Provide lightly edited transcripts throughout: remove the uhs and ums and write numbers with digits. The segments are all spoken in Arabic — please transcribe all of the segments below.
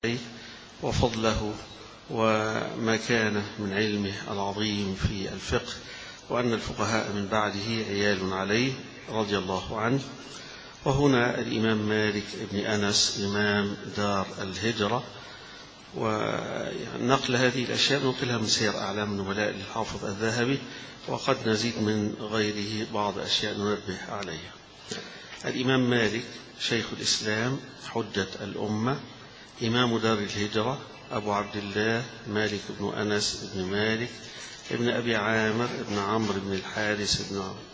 وفضله ومكانه من علمه العظيم في الفقه، وأن الفقهاء من بعده عيال عليه رضي الله عنه. وهنا الإمام مالك بن أنس إمام دار الهجرة، ونقل هذه الأشياء نقلها من سير أعلام النبلاء للحافظ الذهبي، وقد نزيد من غيره بعض أشياء ننبه عليها. الإمام مالك شيخ الإسلام حجة الأمة إمام دار الهجرة أبو عبد الله مالك بن أنس بن مالك ابن أبي عامر ابن عمرو بن الحارث بن عمرو،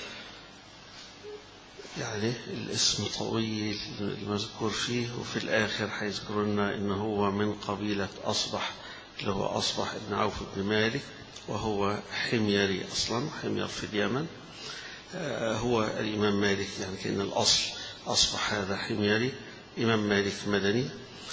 يعني الاسم طويل المذكور فيه، وفي الآخر هيذكر لنا إنه هو من قبيلة أصبح، اللي هو أصبح بن عوف بن مالك، وهو حميري أصلا، حمير في اليمن. هو الإمام مالك يعني كأن الأصل أصبح هذا حميري، إمام مالك مدني.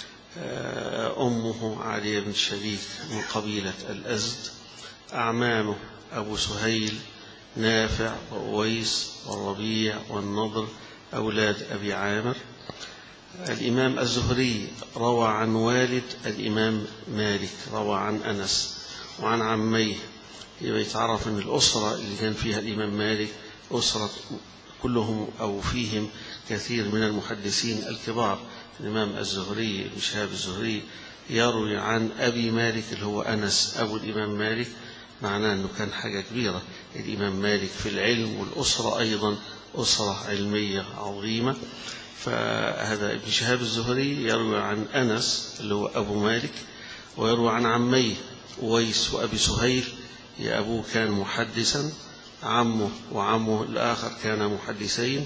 أمه عالية بن شريك من قبيلة الأزد. أعمامه أبو سهيل نافع وأويس والربيع والنضر أولاد أبي عامر. الإمام الزهري روى عن والد الإمام مالك، روى عن أنس وعن عميه. يتعرف أن الأسرة اللي كان فيها الإمام مالك أسرة كلهم أو فيهم كثير من المحدثين الكبار. الإمام الزهري بن شهاب الزهري يروي عن أبي مالك اللي هو أنس أبو الإمام مالك، معناه أنه كان حاجة كبيرة الإمام مالك في العلم، والأسرة أيضا أسرة علمية عظيمة. فهذا ابن شهاب الزهري يروي عن أنس اللي هو أبو مالك، ويروي عن عميه أويس وأبي سهيل، يا أبوه كان محدثا، عمه وعمه الآخر كان محدثين.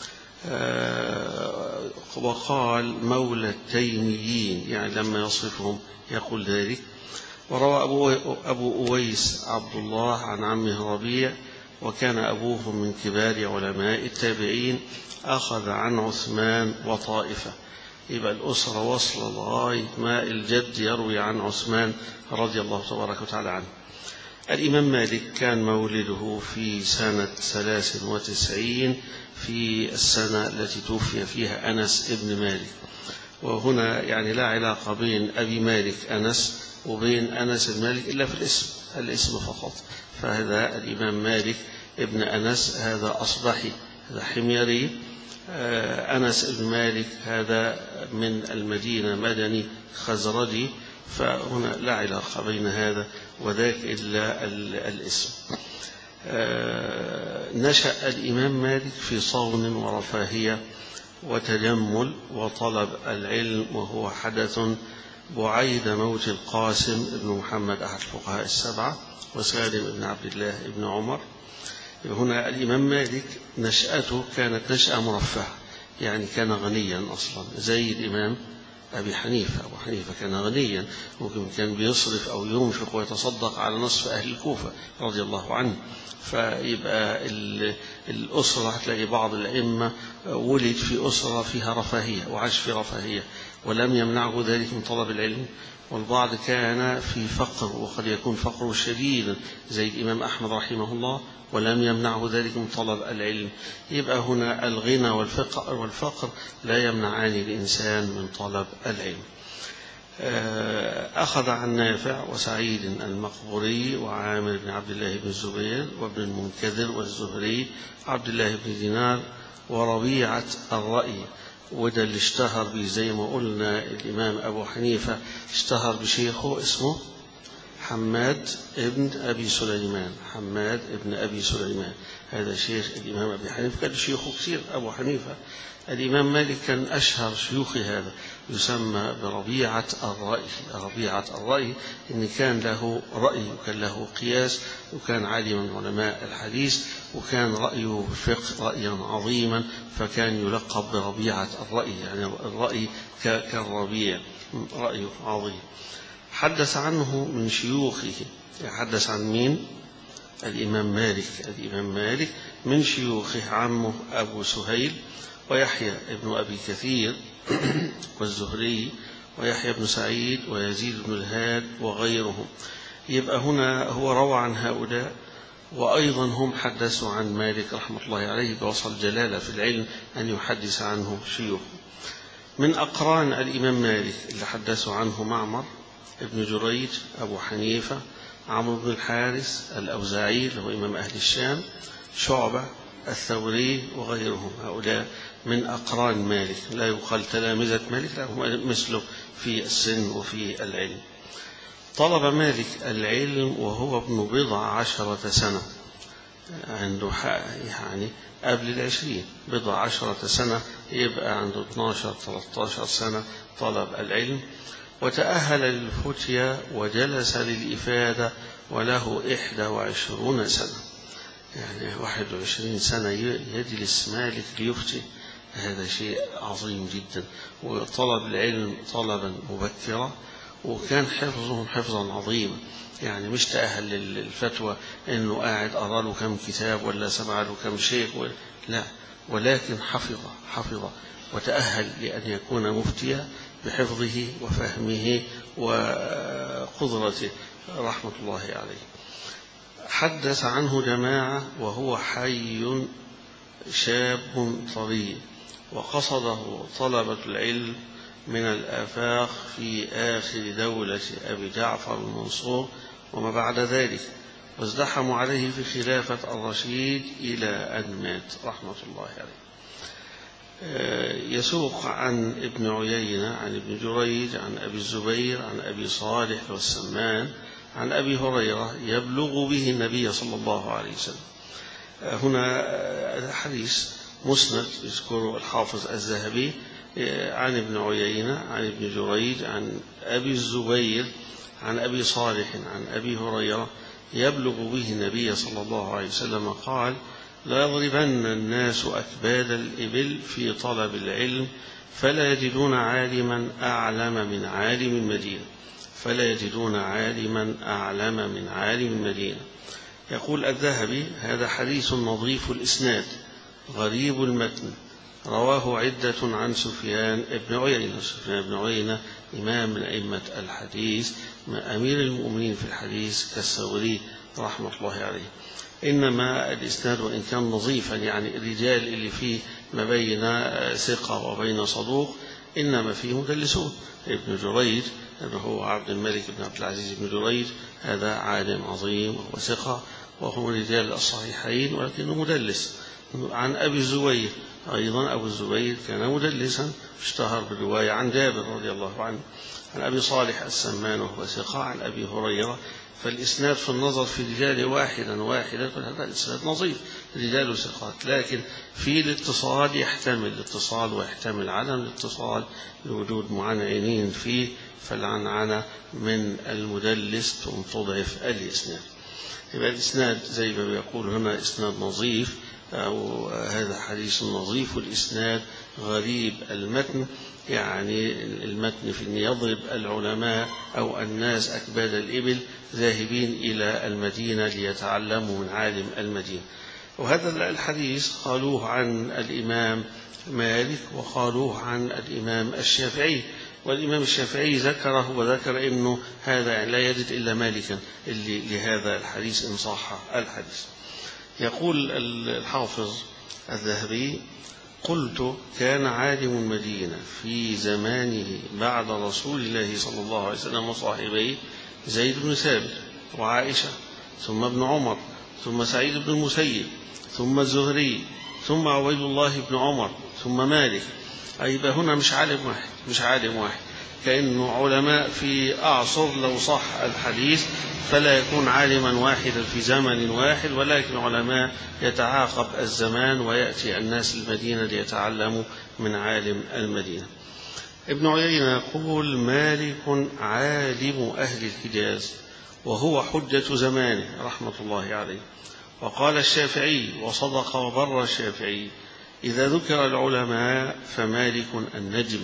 وقال مولى التيميين، يعني لما يصفهم يقول ذلك. وروى أبو أويس عبد الله عن عمه ربيع، وكان أبوه من كبار علماء التابعين، أخذ عن عثمان وطائفة. يبقى الأسرة وصل لغاية ما الجد يروي عن عثمان رضي الله تبارك وتعالى عنه. الإمام مالك كان مولده في سنة 93 في السنة التي توفي فيها أنس ابن مالك. وهنا يعني لا علاقة بين أبي مالك أنس وبين أنس بن مالك إلا في الاسم فقط. فهذا الإمام مالك ابن أنس هذا أصبحي، هذا حميري. أنس بن مالك هذا من المدينة مدني خزرجي، فهنا لا علاقة بين هذا وذاك إلا الاسم. نشأ الإمام مالك في صون ورفاهية وتجمل وطلب العلم، وهو حدث بعيد موت القاسم بن محمد أحد الفقهاء السبعة وسالم بن عبد الله بن عمر. هنا الإمام مالك نشأته كانت نشأة مرفهة، يعني كان غنيا أصلا زي الإمام أبي حنيفة. أبو حنيفة كان غنيا، ممكن كان بيصرف أو ينفق ويتصدق على نصف أهل الكوفة رضي الله عنه. فيبقى الأسرة هتلاقي بعض الأئمة ولد في أسرة فيها رفاهية وعاش في رفاهية ولم يمنعه ذلك من طلب العلم، والبعض كان في فقر وقد يكون فقره شديدا زي الإمام أحمد رحمه الله ولم يمنعه ذلك من طلب العلم. يبقى هنا الغنى والفقر لا يمنعان الإنسان من طلب العلم. أخذ عن نافع وسعيد المقبوري وعامر بن عبد الله بن الزبير وابن المنكدر والزهري عبد الله بن دينار وربيعة الرأي. وده اللي اشتهر به زي ما قلنا الإمام أبو حنيفة اشتهر بشيخه اسمه حماد ابن أبي سليمان. حماد ابن أبي سليمان هذا شيخ الإمام أبي حنيفة، كان شيوخه كثير أبو حنيفة. الإمام مالك كان أشهر شيوخ هذا، يسمى بربيعة الرأي. ربيعة الرأي إن كان له رأي وكان له قياس، وكان عالما من علماء الحديث، وكان رأيه في الفقه رأيا عظيما، فكان يلقب بربيعة الرأي، يعني الرأي كالربيع، رأيه عظيم. حدث عنه من شيوخه، يحدث عن مين؟ الإمام مالك. الإمام مالك من شيوخه عمه أبو سهيل ويحيى ابن أبي كثير والزهري ويحيى بن سعيد ويزيد بن الهاد وغيرهم. يبقى هنا هو روى عن هؤلاء، وأيضا هم حدثوا عن مالك رحمة الله عليه بوصل جلالة في العلم أن يحدث عنه شيوخه. من أقران الإمام مالك اللي حدثوا عنه معمر ابن جريج، أبو حنيفة، عمرو بن الحارث الأوزاعي اللي هو إمام أهل الشام، شعبة، الثوري وغيرهم. هؤلاء من أقران مالك، لا يقال تلامذة مالك، لا هم مثله في السن وفي العلم. طلب مالك العلم وهو ابن 10 سنة، عنده يعني قبل 20، 10 سنة، يبقى عنده 12-13 سنة طلب العلم، وتأهل للفتية وجلس للإفادة وله 21 سنة، يعني 21 سنة يجلس مالك ليفتي، هذا شيء عظيم جدا. وطلب العلم طلبا مبكرا، وكان حفظهم حفظا عظيما، يعني مش تأهل للفتوى انه قاعد قرأ له كم كتاب ولا سمع له كم شيخ لا، ولكن حفظ وتأهل لأن يكون مفتيا بحفظه وفهمه وقدرته رحمة الله عليه. حدث عنه جماعة وهو حي شاب طري، وقصده طلبة العلم من الآفاق في آخر دولة أبي جعفر المنصور وما بعد ذلك، وازدحموا عليه في خلافة الرشيد إلى أن مات رحمة الله عليه. يسوق عن ابن عيينة عن ابن جريج عن أبي الزبير عن أبي صالح والسمان عن أبي هريرة يبلغ به النبي صلى الله عليه وسلم. هنا حديث مسند يذكره الحافظ الذهبي عن ابن عيينة عن ابن جريج عن أبي الزبير عن أبي صالح عن أبي هريرة يبلغ به النبي صلى الله عليه وسلم قال: لا يضربن الناس أكباد الإبل في طلب العلم فلا يجدون عالما أعلم من عالم المدينة، فلا يجدون عالما أعلم من عالم المدينة. يقول الذهبي: هذا حديث نظيف الإسناد غريب المتن، رواه عدة عن سفيان بن عيينة. سفيان بن عيينة إمام من أئمة الحديث، أمير المؤمنين في الحديث كالثوري رحمة الله عليه. إنما الإسناد وإن كان نظيفا، يعني الرجال اللي فيه ما بين ثقة وبين صدوق، إنما فيه مدلسون. ابن جريج هو عبد الملك بن عبد العزيز بن جريج، هذا عالم عظيم وثقة وهو رجال الصحيحين، ولكنه مدلس. عن أبي الزبير أيضا، أبو الزبير كان مدلسا، اشتهر بالرواية عن جابر رضي الله عنه. عن أبي صالح السمان وهو ثقة عن أبي هريرة. فالإسناد في النظر في رجال واحدة هذا الإسناد نظيف، رجال ثقات، لكن في الاتصال يحتمل الاتصال ويحتمل عدم الاتصال لوجود معنعنين فيه، فالعنعنة من المدلس تضعف الإسناد. يبقى الإسناد زي ما بيقول هنا إسناد نظيف، أو هذا حديث نظيف الإسناد غريب المتن، يعني المتن في أن يضرب العلماء أو الناس أكباد الإبل ذاهبين إلى المدينة ليتعلموا من عالم المدينة. وهذا الحديث قالوه عن الإمام مالك وقالوه عن الإمام الشافعي، والإمام الشافعي ذكره وذكر أنه هذا لا يجد إلا مالكا اللي لهذا الحديث إن صح الحديث. يقول الحافظ الذهبي: قلت: كان عالم المدينة في زمانه بعد رسول الله صلى الله عليه وسلم وصاحبيه زيد بن ثابت وعائشة، ثم ابن عمر، ثم سعيد بن المسيب، ثم الزهري، ثم عبيد الله بن عمر، ثم مالك. أيضا هنا مش عالم واحد، كأنه علماء في أعصر لو صح الحديث فلا يكون عالما واحدا في زمن واحد، ولكن علماء يتعاقب الزمان ويأتي الناس المدينة ليتعلموا من عالم المدينة. ابن عيينة يقول: مالك عالم أهل الحجاز وهو حجة زمانه رحمة الله عليه. وقال الشافعي وصدق وبر الشافعي: إذا ذكر العلماء فمالك النجم،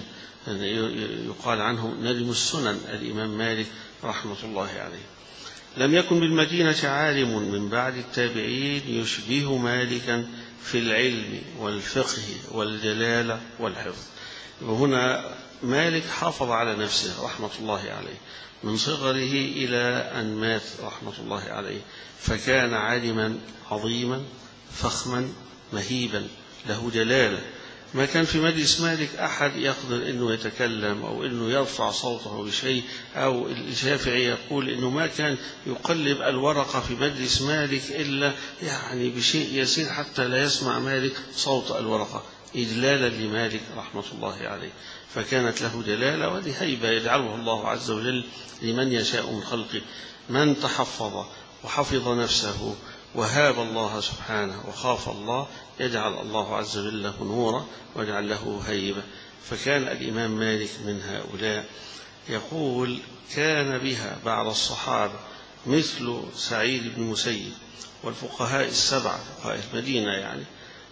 يقال عنه نجم السنن الإمام مالك رحمة الله عليه. لم يكن بالمدينة عالم من بعد التابعين يشبه مالكا في العلم والفقه والجلالة والحفظ. وهنا مالك حافظ على نفسه رحمة الله عليه من صغره إلى أن مات رحمة الله عليه، فكان عالما عظيما فخما مهيبا له جلالة، ما كان في مجلس مالك أحد يقدر أنه يتكلم أو أنه يرفع صوته بشيء، أو الشافعي يقول أنه ما كان يقلب الورقة في مجلس مالك إلا يعني بشيء يسير حتى لا يسمع مالك صوت الورقة، إجلالا لمالك رحمة الله عليه. فكانت له جلالة وهذه هيبة يجعله الله عز وجل لمن يشاء من خلقه. من تحفظ وحفظ نفسه وهاب الله سبحانه وخاف الله يجعل الله عز وجل له نورا ويجعل له هيبة. فكان الإمام مالك من هؤلاء. يقول كان بها بعد الصحابة مثل سعيد بن المسيب والفقهاء السبعة فقهاء المدينة يعني،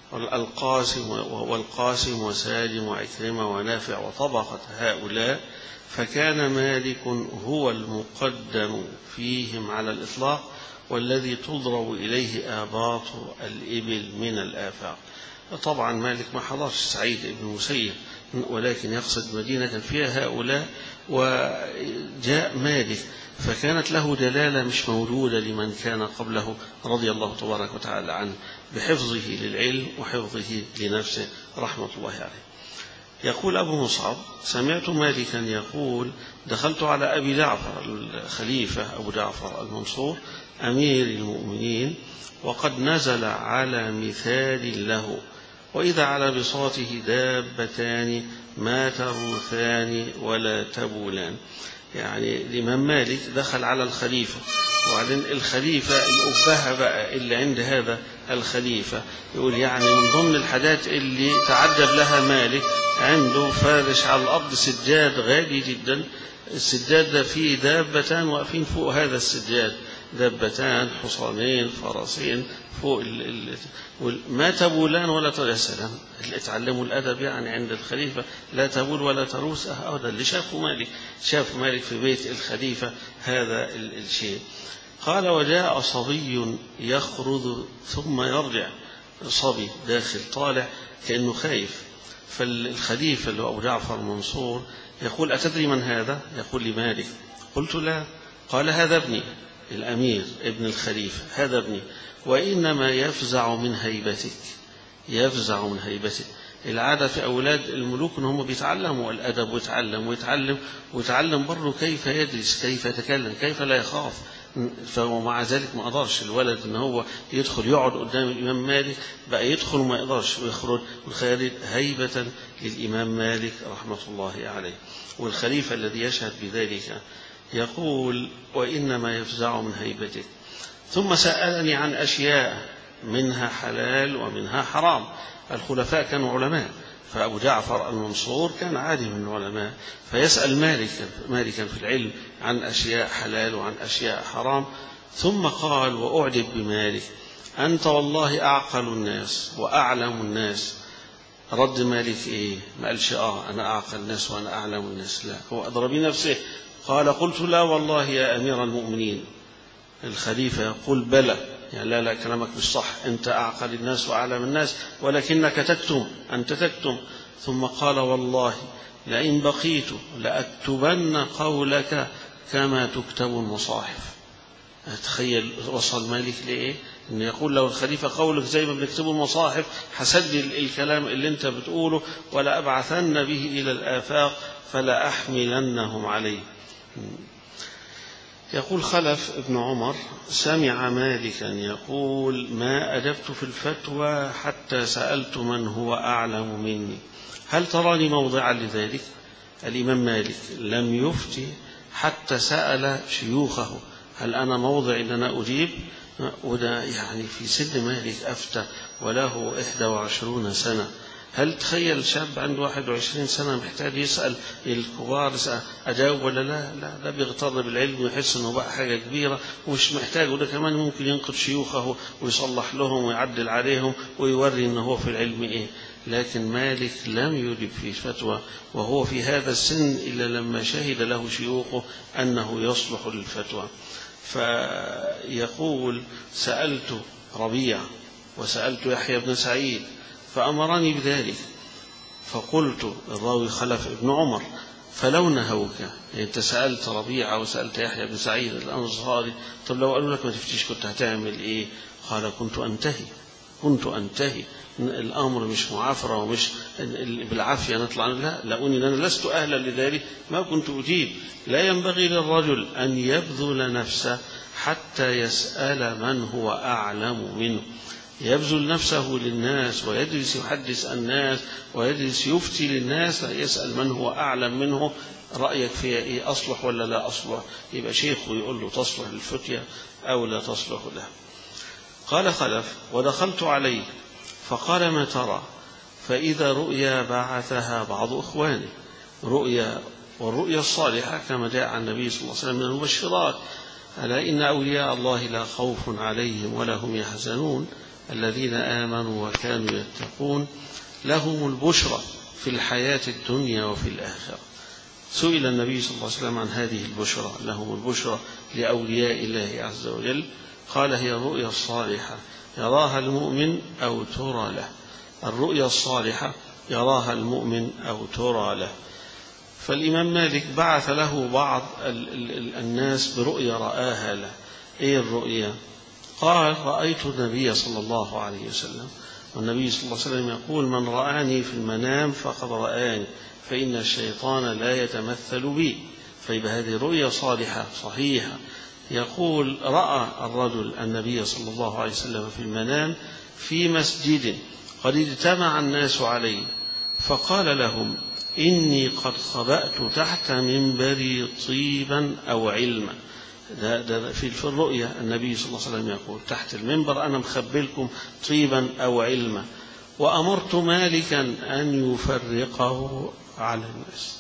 والقاسم وسالم وعكرمة ونافع وطبقة هؤلاء، فكان مالك هو المقدم فيهم على الإطلاق والذي تضرب إليه آباط الإبل من الآفاق. طبعا مالك ما حضرش سعيد بن المسيب، ولكن يقصد مدينة فيها هؤلاء، وجاء مالك فكانت له دلالة مش موجودة لمن كان قبله رضي الله تبارك وتعالى عنه، بحفظه للعلم وحفظه لنفسه رحمة الله عليه. يقول أبو مصعب سمعت مالكا يقول دخلت على أبي جعفر الخليفة أبو جعفر المنصور أمير المؤمنين وقد نزل على مثال له، وإذا على بساطه دابتان ما تروثان ولا تبولان. يعني الإمام مالك دخل على الخليفة، وبعدين الخليفة الأبهة بقى اللي عند هذا الخليفة يقول يعني من ضمن الحاجات اللي تعجب لها مالك عنده فارش على الأرض سجاد غالي جدا، السجاد ده فيه دابتان واقفين فوق هذا السجاد، دابتان حصانين فرسين فوق ما تبولان ولا تروث. يا سلام اتعلموا الأدب يعني عند الخليفة، لا تبول ولا تروث. هذا اللي شاف مالك في بيت الخليفة هذا الشيء. قال وجاء صبي يخرج ثم يرجع، صبي داخل طالع كأنه خايف، فالخليفة اللي هو أبو جعفر المنصور يقول أتدري من هذا؟ يقول لي مالك. قلت لا. قال هذا ابني الأمير ابن الخليفة، هذا ابني، وإنما يفزع من هيبتك، يفزع من هيبتك. العادة في أولاد الملوك أنهم بيتعلموا الأدب ويتعلم برضه كيف يدرس، كيف يتكلم، كيف لا يخاف. فمع ذلك ما قدرش الولد ان هو يدخل يقعد قدام الامام مالك، بقى يدخل وما يقدرش ويخرج والخارج هيبة للامام مالك رحمة الله عليه. والخليفة الذي يشهد بذلك يقول وإنما يفزع من هيبتك. ثم سألني عن أشياء منها حلال ومنها حرام. الخلفاء كانوا علماء، فأبو جعفر المنصور كان عالم من العلماء، فيسأل مالكا في العلم عن أشياء حلال وعن أشياء حرام. ثم قال وأعجب بمالك أنت والله أعقل الناس وأعلم الناس. رد مالك إيه؟ ما قالش أنا أعقل الناس وأنا أعلم الناس، لا، هو أدرى بنفسه. قال قلت لا والله يا أمير المؤمنين. الخليفة يقول بلى، يعني لا كلامك مش صح، أنت أعقل الناس وأعلم الناس ولكنك تكتم، أنت تكتم. ثم قال والله لئن بقيت لأكتبن قولك كما تكتب المصاحف. تخيل وصل مالك لإيه؟ إنه يقول لو الخليفة قولك زي ما بنكتبه المصاحف حسجل الكلام اللي أنت بتقوله ولا أبعثن به إلى الآفاق فلا أحملنهم عليه. يقول خلف ابن عمر سمع مالكا يقول ما أجبت في الفتوى حتى سألت من هو أعلم مني. هل تراني موضعا لذلك؟ الإمام مالك لم يفتي حتى سأل شيوخه هل أنا موضع إن أنا أجيب؟ وده يعني في سن مالك أفتى وله 21 سنة. هل تخيل شاب عنده 21 سنة محتاج يسأل الكبار أجاوب ولا لا؟ ده بيغتر بالعلم ويحس أنه بقى حاجة كبيرة ومش محتاج، وده كمان ممكن ينقذ شيوخه ويصلح لهم ويعدل عليهم ويوري أنه هو في العلم إيه. لكن مالك لم يجب في فتوى وهو في هذا السن إلا لما شهد له شيوخه أنه يصلح للفتوى. فيقول سألت ربيع وسألت يحيى بن سعيد فأمرني بذلك، فقلت الراوي خلف ابن عمر فلو نهوك، يعني أنت سألت ربيعة وسألت يحيى بن سعيد الأنصاري، طب لو قالوا لك ما تفتيش كنت هتعمل إيه؟ قال كنت أنتهي، كنت أنتهي. الأمر مش معافرة ومش بالعافية نطلع، لا، لأني أنا لست أهلا لذلك ما كنت أجيب. لا ينبغي للرجل أن يبذل نفسه حتى يسأل من هو أعلم منه، يبذل نفسه للناس ويجلس يحدث الناس ويجلس يفتي للناس، لا يسأل من هو أعلم منه رأيك فيها إيه، أصلح ولا لا أصلح، يبقى شيخه يقول له تصلح للفتية أو لا تصلح له. قال خلف: ودخلت عليه فقال: ما ترى؟ فإذا رؤيا بعثها بعض إخوانه، رؤيا، والرؤيا الصالحة كما جاء عن النبي صلى الله عليه وسلم من المبشرات: ألا إن أولياء الله لا خوف عليهم ولا هم يحزنون الذين آمنوا وكانوا يتقون لهم البشرى في الحياة الدنيا وفي الآخرة. سئل النبي صلى الله عليه وسلم عن هذه البشرى، لهم البشرى لأولياء الله عز وجل، قال: هي الرؤيا الصالحة يراها المؤمن أو ترى له. الرؤيا الصالحة يراها المؤمن أو ترى له. فالإمام مالك بعث له بعض الناس برؤيا رآها له. إيه الرؤيا؟ قال: رأيت النبي صلى الله عليه وسلم، والنبي صلى الله عليه وسلم يقول: من رآني في المنام فقد رآني، فإن الشيطان لا يتمثل بي. فيبقى هذه رؤيا صالحة صحيحة. يقول: رأى الرجل النبي صلى الله عليه وسلم في المنام في مسجد قد اجتمع الناس عليه، فقال لهم: إني قد خبأت تحت منبري طيبا أو علما. ده في الرؤيا النبي صلى الله عليه وسلم يقول: تحت المنبر أنا مخبلكم طيبا أو علما، وأمرت مالكا أن يفرقه على الناس.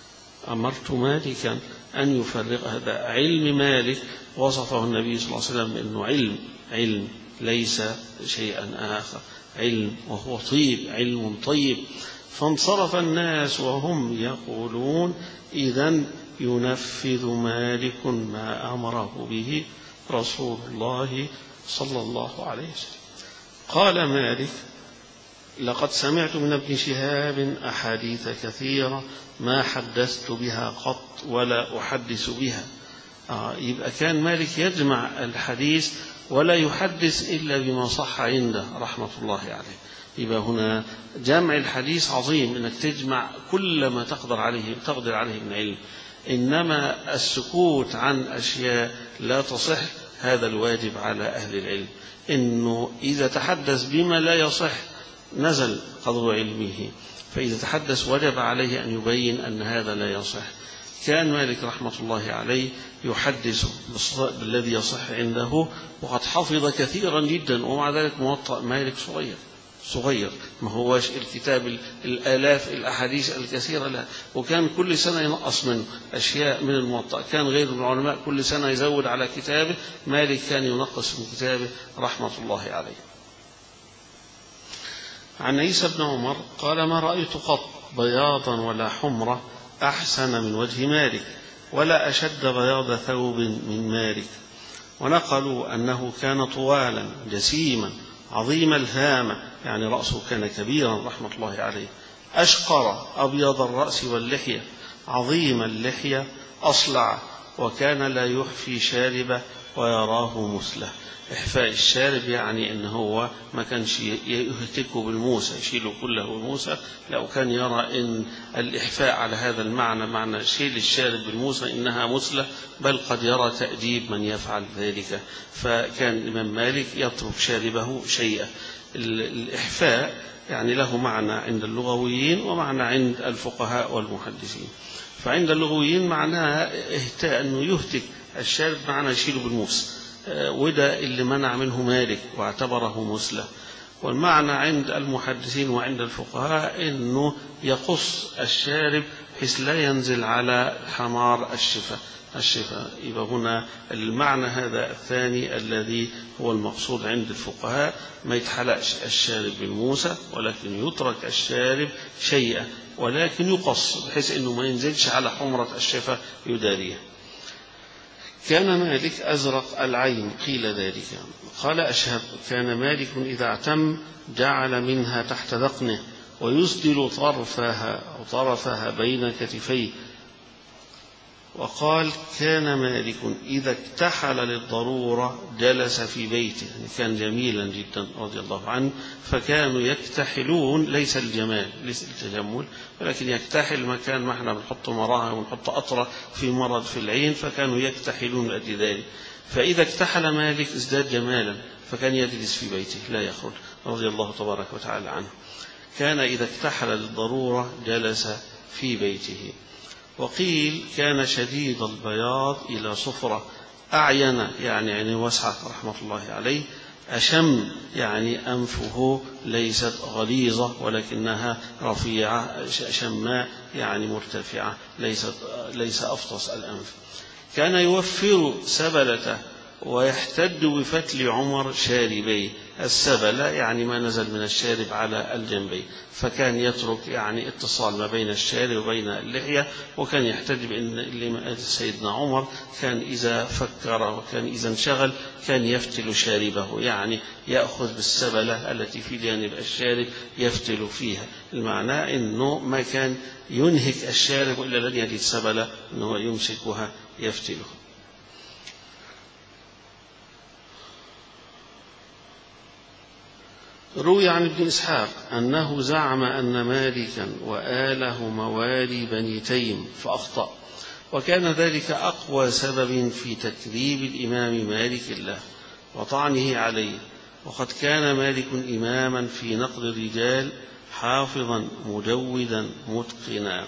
أمرت مالكا أن يفرق. هذا علم مالك وصفه النبي صلى الله عليه وسلم أنه علم ليس شيئا آخر، علم وهو طيب، علم طيب. فانصرف الناس وهم يقولون: إذن ينفذ مالك ما أمره به رسول الله صلى الله عليه وسلم. قال مالك: لقد سمعت من ابن شهاب أحاديث كثيرة ما حدثت بها قط ولا أحدث بها. يبقى كان مالك يجمع الحديث ولا يحدث إلا بما صح عنده رحمة الله عليه. يبقى هنا جمع الحديث عظيم، أنك تجمع كل ما تقدر عليه من علم. إنما السكوت عن أشياء لا تصح هذا الواجب على أهل العلم، إنه إذا تحدث بما لا يصح نزل قدر علمه، فإذا تحدث وجب عليه أن يبين أن هذا لا يصح. كان مالك رحمة الله عليه يحدث بالذي يصح عنده، وقد حفظ كثيرا جدا، ومع ذلك موطأ مالك صغير، ما هوش الكتاب الآلاف الأحاديث الكثيرة، لا. وكان كل سنة ينقص منه أشياء من الموطأ. كان غير العلماء كل سنة يزود على كتابه، مالك كان ينقص من كتابه رحمة الله عليه. عن عيسى بن عمر قال: ما رأيت قط بياضا ولا حمرة أحسن من وجه مالك، ولا أشد بياض ثوب من مالك. ونقلوا أنه كان طوالا جسيما عظيم الهامة، يعني رأسه كان كبيرا رحمة الله عليه، أشقر أبيض الرأس واللحية، عظيم اللحية أصلع، وكان لا يحفي شاربه ويراه مسله. إحفاء الشارب يعني أنه هو ما كانش يهتكه بالموسى يشيله كله بالموسى، لو كان يرى أن الإحفاء على هذا المعنى معنى شيل الشارب بالموسى إنها مسلة، بل قد يرى تأديب من يفعل ذلك. فكان الإمام مالك يترك شاربه شيئا. الإحفاء يعني له معنى عند اللغويين ومعنى عند الفقهاء والمحدثين. فعند اللغويين معناها أنه يهتك الشارب، معنى يشيله بالموسى، وده اللي منع منه مالك واعتبره مسلة. والمعنى عند المحدثين وعند الفقهاء أنه يقص الشارب بحيث لا ينزل على حمار الشفا. يبقى هنا المعنى هذا الثاني الذي هو المقصود عند الفقهاء، ما يتحلقش الشارب بالموسى، ولكن يترك الشارب شيئا، ولكن يقص بحيث أنه ما ينزلش على حمرة الشفا يداريها. كان مالك أزرق العين، قيل ذلك. قال أشهب: كان مالك إذا اعتم جعل منها تحت ذقنه، ويسدل طرفها بين كتفيه، وقال كان مالك إذا اكتحل للضرورة جلس في بيته، يعني كان جميلا جدا رضي الله عنه، فكانوا يكتحلون ليس الجمال ليس التجمل، ولكن يكتحل مكان ما احنا بنحط مراها ونحط قطرة في مرض في العين، فكانوا يكتحلون لأجل ذلك. فإذا اكتحل مالك ازداد جمالا، فكان يجلس في بيته لا يخرج رضي الله تبارك وتعالى عنه. كان إذا اكتحل للضرورة جلس في بيته. وقيل كان شديد البياض إلى صفرة، أعين يعني وسعة رحمة الله عليه، أشم يعني أنفه ليست غليظة ولكنها رفيعة، شماء يعني مرتفعة، ليس أفطس الأنف. كان يوفر سبلته ويحتد بفتل عمر شاربيه. السبلة يعني ما نزل من الشارب على الجنبين، فكان يترك يعني اتصال ما بين الشارب وبين اللحية، وكان يحتج بأن سيدنا عمر كان إذا فكر وكان إذا انشغل كان يفتل شاربه، يعني يأخذ بالسبلة التي في جانب الشارب يفتل فيها. المعنى أنه ما كان ينهك الشارب إلا الذي يجد سبلة أنه يمسكها يفتله. روي عن ابن إسحاق أنه زعم أن مالكا وآله موالي بني تيم فأخطأ، وكان ذلك أقوى سبب في تكذيب الإمام مالك له وطعنه عليه. وقد كان مالك إماما في نقد الرجال حافظا مجودا متقنا.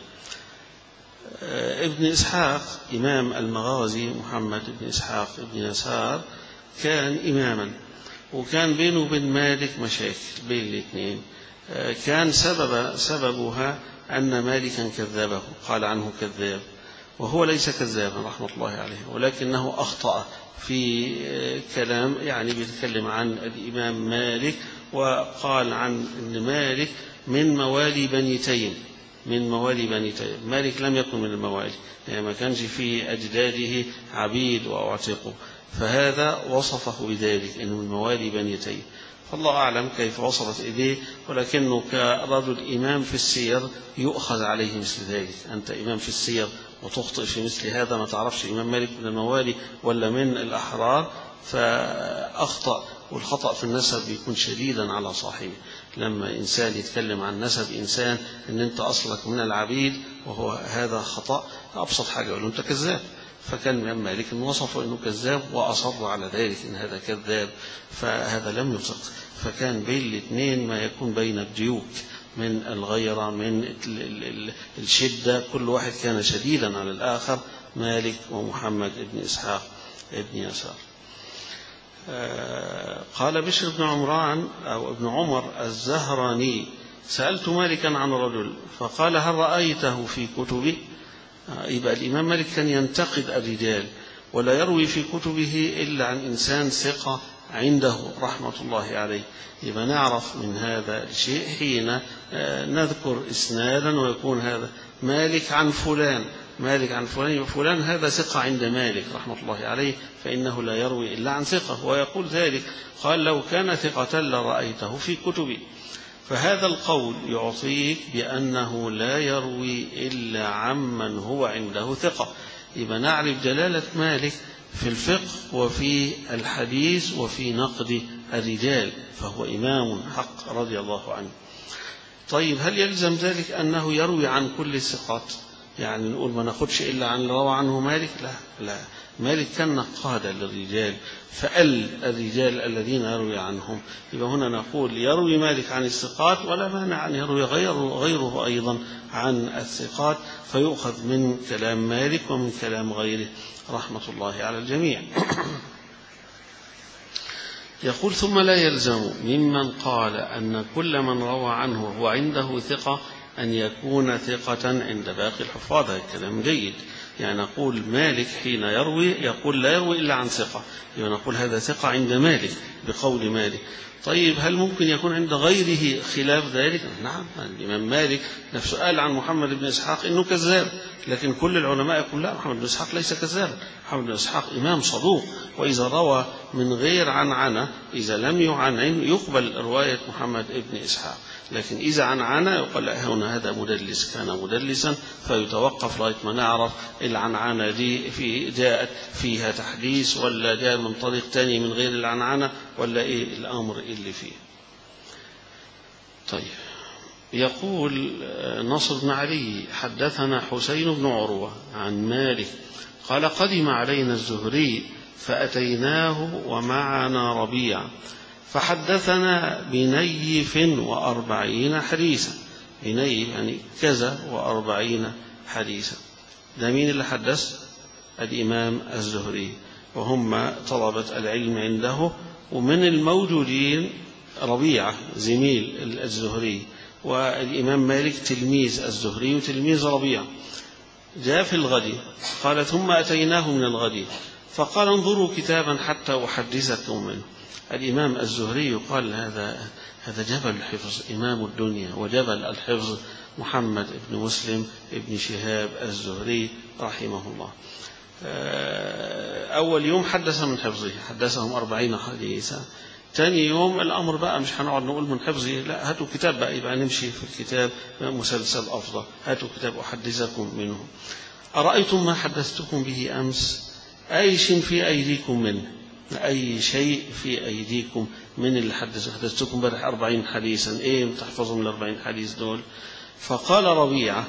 ابن إسحاق إمام المغازي محمد بن إسحاق بن يسار كان إماما، وكان بينه وبين مالك مشاكل بين الاثنين، كان سببها أن مالكا كذبه، قال عنه كذاب، وهو ليس كذابا رحمة الله عليه، ولكنه أخطأ في كلام يعني بيتكلم عن الإمام مالك، وقال عن أن مالك من موالي بني تيم، من موالي بني تيم. مالك لم يكن من الموالي، يعني ما كانش في أجداده عبيد وأعتقوا، فهذا وصفه بذلك أنه من موالي بني تيم. فالله أعلم كيف وصلت إليه، ولكنه كرجل إمام في السير يؤخذ عليه مثل ذلك. أنت إمام في السير وتخطئ في مثل هذا، ما تعرفش إمام مالك من الموالي ولا من الأحرار، فأخطأ. والخطأ في النسب يكون شديدا على صاحبه. لما إنسان يتكلم عن نسب إنسان إن أنت أصلك من العبيد وهو هذا خطأ، أبسط حاجة يقول له أنت كذاب. فكان الإمام مالك وصفه أنه كذاب وأصر على ذلك إن هذا كذاب، فهذا لم يصدق. فكان بين الاثنين ما يكون بين الديوك من الغيرة، من الشدة، كل واحد كان شديدا على الآخر، مالك ومحمد بن إسحاق بن يسار. قال بشر بن عمران أو ابن عمر الزهراني سألت مالكا عن رجل فقال هل رأيته في كتبه؟ يبقى الإمام مالك كان ينتقد الرجال ولا يروي في كتبه إلا عن إنسان ثقة عنده رحمة الله عليه. يبقى نعرف من هذا الشيء حين نذكر إسنادا ويكون هذا مالك عن فلان، مالك عن فلان، فلان هذا ثقة عند مالك رحمة الله عليه، فإنه لا يروي إلا عن ثقة. ويقول ذلك قال لو كان ثقة لرأيته في كتبي. فهذا القول يعطيك بأنه لا يروي إلا عمن هو عنده ثقة. يبقى نعرف جلالة مالك في الفقه وفي الحديث وفي نقد الرجال، فهو إمام حق رضي الله عنه. طيب هل يلزم ذلك أنه يروي عن كل الثقات؟ يعني نقول ما ناخدش إلا عن روى عنه مالك؟ لا، مالك كان نقادا للرجال، فأل الرجال الذين يروي عنهم. يبقى هنا نقول يروي مالك عن الثقات ولا مانع أن يروي غيره أيضا عن الثقات، فيؤخذ من كلام مالك ومن كلام غيره رحمة الله على الجميع. يقول ثم لا يلزم ممن قال أن كل من روى عنه هو عنده ثقة أن يكون ثقة عند باقي الحفاظ. هذا الكلام جيد. يعني نقول مالك حين يروي يقول لا يروي إلا عن ثقة، يعني نقول هذا ثقة عند مالك بقول مالك. طيب هل ممكن يكون عند غيره خلاف ذلك؟ نعم، الإمام مالك نفسه قال عن محمد بن إسحاق إنه كذاب، لكن كل العلماء يقول لا، محمد بن إسحاق ليس كذاب، محمد بن إسحاق إمام صدوق، وإذا روى من غير عنعنة إذا لم يعنعن يقبل رواية محمد ابن إسحاق، لكن إذا عنعن يقال هنا هذا مدلس كان مدلسا، فيتوقف لغاية ما نعرف العنعنة دي جاءت فيها تحديث ولا جاء من طريق تاني من غير العنعنة ولا إيه الأمر اللي فيه. طيب، يقول نصر بن علي حدثنا حسين بن عروة عن مالك قال قدم علينا الزهري فأتيناه ومعنا ربيع فحدثنا بنيف 40 حديثا. بنيف يعني كذا 40 حديثا. ده مين اللي حدث؟ الإمام الزهري، وهم طلبة العلم عنده، ومن الموجودين ربيعة زميل الزهري، والإمام مالك تلميذ الزهري وتلميذ ربيعة. جاء في الغد قال ثم أتيناه من الغد فقال انظروا كتابا حتى أحدثكم منه. الإمام الزهري قال هذا جبل الحفظ، إمام الدنيا وجبل الحفظ، محمد بن مسلم بن شهاب الزهري رحمه الله. أول يوم حدث من حفظه، حدثهم 40 حديثا. ثاني يوم الأمر بقى مش هنقعد نقول من حفظه، لا، هاتوا كتاب بقى، يبقى نمشي في الكتاب مسلسل أفضل، هاتوا كتاب أحدثكم منه. أرأيتم ما حدثتكم به أمس؟ أي شيء في أيديكم منه، أي شيء في أيديكم من اللي حدثتكم امبارح 40 حديثا، إيه تحفظوا من 40 حديث دول؟ فقال ربيعة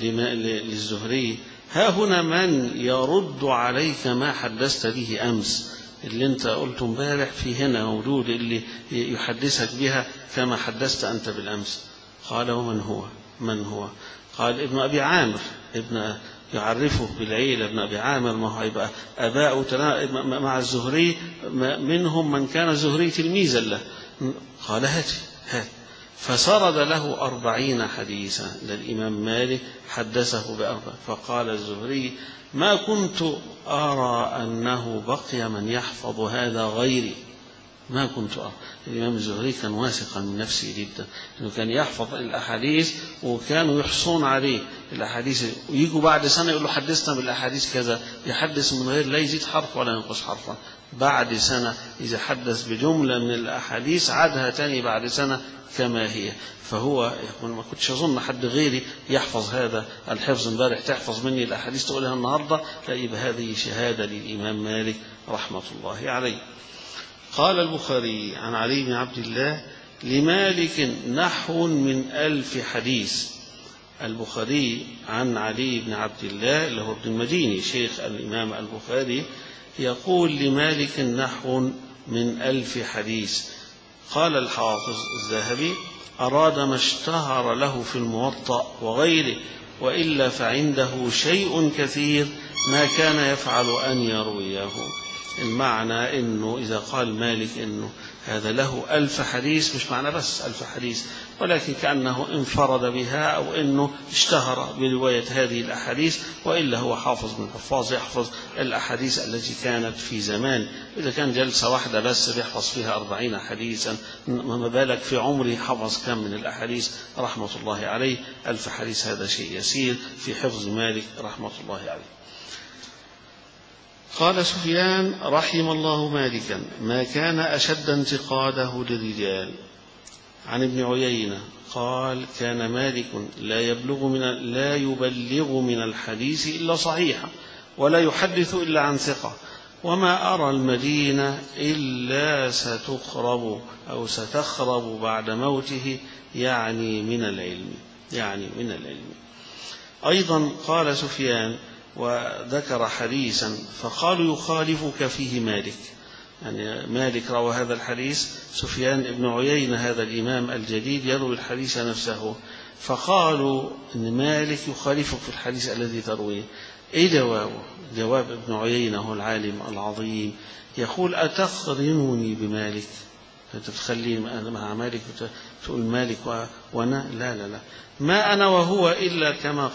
للزهري ها هنا من يرد عليك ما حدثت به أمس، اللي انت قلت امبارح في هنا موجود اللي يحدثك بها كما حدثت أنت بالأمس. قال ومن هو؟ من هو؟ قال ابن أبي عامر، ابن يعرفه بالعيلة، ابن أبي عامر، ما هو يبقى أباء مع الزهري، منهم من كان الزهري تلميذا له. قال هات. فسرد له 40 حديثا للإمام مالك حدثه ب40. فقال الزهري ما كنت أرى أنه بقي من يحفظ هذا غيري، ما كنت أرى. الإمام الزهري كان واثقا من نفسه جدا، أنه كان يحفظ الأحاديث وكانوا يحصون عليه الأحاديث، ويجوا بعد سنة يقولوا حدثنا بالأحاديث كذا، يحدث من غير لا يزيد حرف ولا ينقص حرفا. بعد سنة إذا حدث بجملة من الأحاديث عادها تاني بعد سنة كما هي. فهو يقول ما كنتش أظن حد غيري يحفظ هذا الحفظ، امبارح تحفظ مني الأحاديث تقولها النهاردة، لا، يبقى هذه شهادة للإمام مالك رحمة الله عليه. قال البخاري عن علي بن عبد الله لمالك نحو من 1000 حديث. البخاري عن علي بن عبد الله اللي هو ابن المديني شيخ الإمام البخاري يقول لمالك نحو من 1000 حديث. قال الحافظ الذهبي أراد ما اشتهر له في الموطأ وغيره، وإلا فعنده شيء كثير ما كان يفعل أن يرويه. المعنى أنه إذا قال مالك أنه هذا له 1000 حديث، مش معنى بس 1000 حديث، ولكن كأنه انفرد بها أو أنه اشتهر برواية هذه الأحاديث، وإلا هو حافظ من حفاظ يحفظ الأحاديث التي كانت في زمان. إذا كان جلسة واحدة بس بيحفظ فيها 40 حديثا، ما بالك في عمره حفظ كم من الأحاديث رحمة الله عليه. 1000 حديث هذا شيء يسير في حفظ مالك رحمة الله عليه. قال سفيان رحم الله مالكا ما كان أشد انتقاده للرجال. عن ابن عيينة قال كان مالك لا يبلغ من الحديث إلا صحيحا، ولا يحدث إلا عن ثقة، وما أرى المدينة إلا ستخرب أو ستخرب بعد موته، يعني من العلم. أيضا قال سفيان وذكر حديثا فقالوا يخالفك فيه مالك، يعني مالك روى هذا الحديث، سفيان بن عيينة هذا الإمام الجديد يروي الحديث نفسه، فقالوا إن مالك يخالفك في الحديث الذي ترويه. إيه جوابه؟ جواب ابن عيينة هو العالم العظيم، يقول أتقرنني بمالك؟ أنت تخلي مع مالك تقول مالك وأنا لا، ما أنا وهو إلا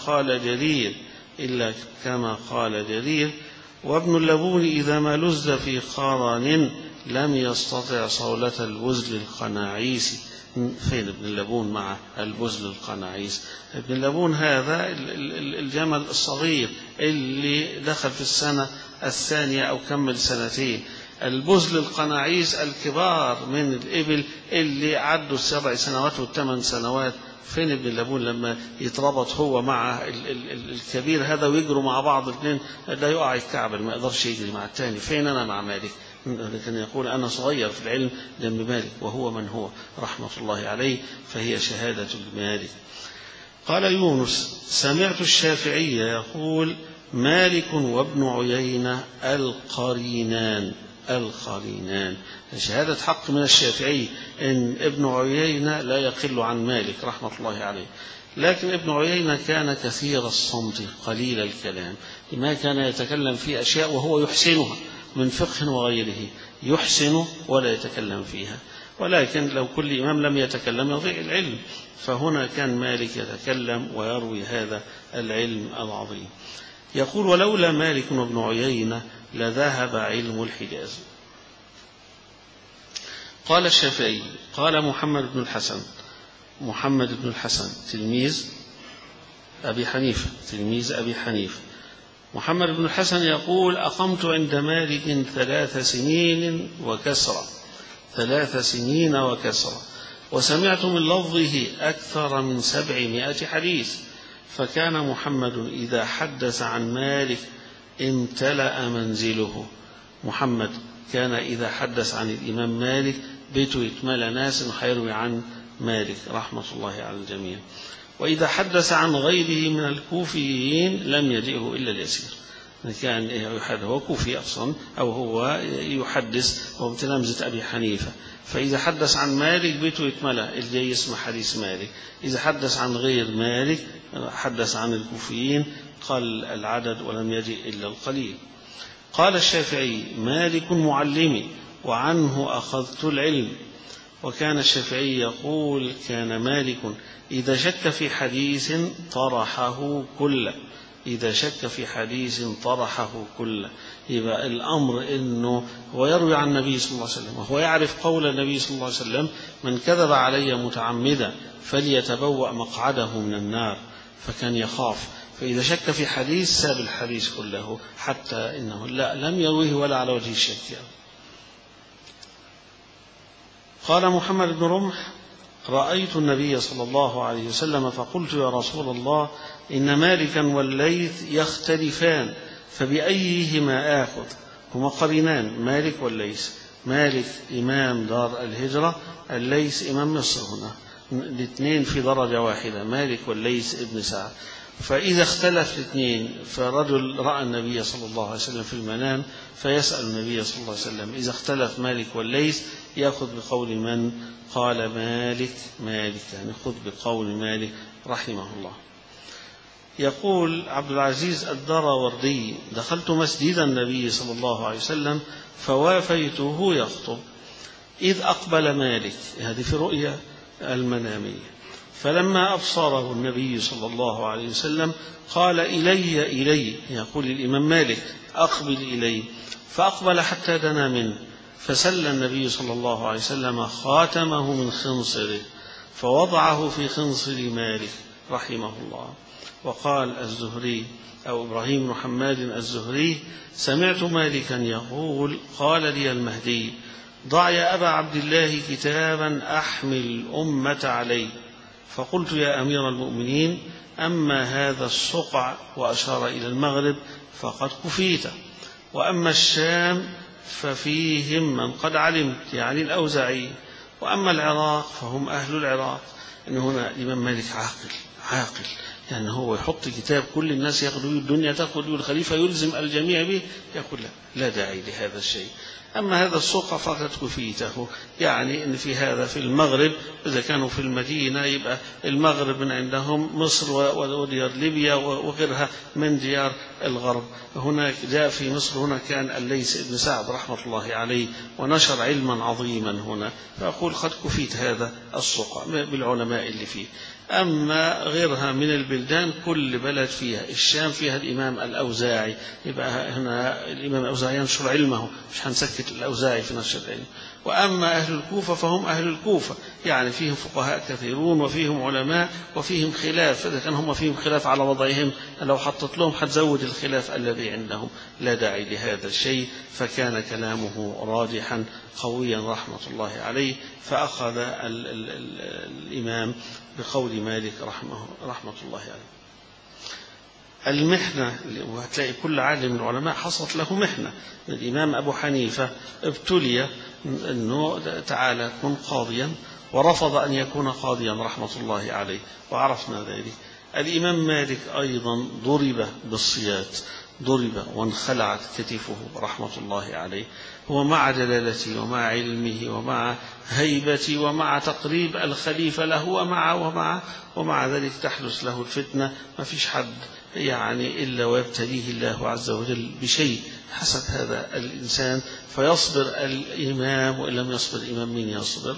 كما قال جرير وابن اللبون إذا ما لز في قرن لم يستطع صولة البزل القناعيس. فين ابن اللبون مع البزل القناعيس؟ ابن اللبون هذا الجمل الصغير اللي دخل في السنة الثانية أو كمل سنتين، البزل القناعيس الكبار من الإبل اللي عدوا 7 سنوات و8 سنوات، فين ابن لبون لما يتربط هو مع الكبير هذا ويجروا مع بعض الاثنين، ده يقع يتكعبل ما يقدرش يجري مع الثاني. فين أنا مع مالك؟ كان يقول أنا صغير في العلم جنب مالك وهو من هو رحمة الله عليه، فهي شهادة مالك. قال يونس: سمعت الشافعي يقول: مالك وابن عيينة القرينان. القرينان شهادة حق من الشافعي إن ابن عيينة لا يقل عن مالك رحمة الله عليه، لكن ابن عيينة كان كثير الصمت قليل الكلام، ما كان يتكلم في أشياء وهو يحسنها من فقه وغيره، يحسن ولا يتكلم فيها، ولكن لو كل إمام لم يتكلم يضيع العلم، فهنا كان مالك يتكلم ويروي هذا العلم العظيم. يقول: ولولا مالك وابن عيينة لذهب علم الحجاز. قال الشافعي: قال محمد بن الحسن تلميذ أبي حنيفة، محمد بن الحسن يقول: أقمت عند مالك 3 سنين وكسرة، وسمعت من لفظه أكثر من 700 حديث، فكان محمد إذا حدث عن مالك امتلأ منزله. محمد كان إذا حدث عن الإمام مالك بيته يتملى ناس حيروي عن مالك رحمة الله على الجميع، وإذا حدث عن غيره من الكوفيين لم يجئه إلا اليسير. كان هو كوفي أصلا أو هو يحدث وهو تلامذة أبي حنيفة، فإذا حدث عن مالك بيته يتملى اللي يسمع حديث مالك، إذا حدث عن غير مالك حدث عن الكوفيين قل العدد ولم يجئ إلا القليل. قال الشافعي: مالك معلمي وعنه أخذت العلم. وكان الشافعي يقول: كان مالك إذا شك في حديث طرحه كله، يبقى الأمر إنه هو يروي عن النبي صلى الله عليه وسلم وهو يعرف قول النبي صلى الله عليه وسلم: من كذب علي متعمدا فليتبوأ مقعده من النار، فكان يخاف، فإذا شك في حديث ساب الحديث كله، حتى إنه لم يرويه ولا على وجه الشك. قال محمد بن رمح: رأيت النبي صلى الله عليه وسلم فقلت: يا رسول الله، إن مالكا والليث يختلفان فبأيهما آخذ؟ هما قرينان مالك والليث، مالك إمام دار الهجرة، الليث إمام مصر، هنا الاثنين في درجة واحدة، مالك والليث ابن سعد. فإذا اختلف الاثنين فرجل رأى النبي صلى الله عليه وسلم في المنام فيسأل النبي صلى الله عليه وسلم، إذا اختلف مالك والليث يأخذ بقول من؟ قال: مالك، يعني خذ بقول مالك رحمه الله. يقول عبد العزيز الدراوردي: دخلت مسجد النبي صلى الله عليه وسلم فوافيته يخطب، إذ أقبل مالك، هذه في رؤيا المنامية، فلما أبصره النبي صلى الله عليه وسلم قال: إلي، يقول الإمام مالك: أقبل إلي، فأقبل حتى دنا منه، فسل النبي صلى الله عليه وسلم خاتمه من خنصره فوضعه في خنصر مالك رحمه الله. وقال الزهري أو إبراهيم بن حماد الزهري: سمعت مالكا يقول: قال لي المهدي: ضع يا أبا عبد الله كتابا أحمل الأمة عليه، فقلت: يا أمير المؤمنين، أما هذا الصقع، وأشار إلى المغرب، فقد كفيت، وأما الشام ففيهم من قد علمت، يعني الأوزاعي، وأما العراق فهم أهل العراق. إن هنا الإمام مالك عاقل، يعني هو يحط كتاب كل الناس يأخذوا، الدنيا تأخذ، الخليفة يلزم الجميع به، يقول لا داعي لهذا الشيء. أما هذا السوق فقد كفيته، يعني إن في هذا في المغرب، إذا كانوا في المدينة يبقى المغرب من عندهم مصر وديار ليبيا وغيرها من ديار الغرب. هناك جاء في مصر هنا كان الليث بن سعد رحمة الله عليه ونشر علما عظيما هنا، فأقول قد كفيت هذا السوق بالعلماء اللي فيه. أما غيرها من البلدان كل بلد فيها، الشام فيها الإمام الأوزاعي، يبقى هنا الإمام الأوزاعي ينشر علمه، مش هنسكت الأوزاعي في نشر العلم. وأما أهل الكوفة فهم أهل الكوفة، يعني فيهم فقهاء كثيرون وفيهم علماء وفيهم خلاف، إذا كان هم فيهم خلاف على وضعهم لو حطت لهم حتزود الخلاف الذي عندهم، لا داعي لهذا الشيء. فكان كلامه راجحا قويا رحمة الله عليه، فأخذ الإمام بقول مالك رحمة الله عليه. المحنة، وهتلاقي كل عالم من العلماء حصلت له محنة. الإمام أبو حنيفة ابتلي أنه تعالى كن قاضيا، ورفض أن يكون قاضيا رحمة الله عليه، وعرفنا ذلك. الإمام مالك أيضا ضرب بالصيات، ضرب وانخلعت كتفه رحمة الله عليه، هو مع جلالته ومع علمه ومع هيبته ومع تقريب الخليفة له ومع ذلك تحدث له الفتنة. ما فيش حد يعني إلا ويبتليه الله عز وجل بشيء حسب هذا الإنسان، فيصبر الإمام، وإن لم يصبر الإمام من يصبر؟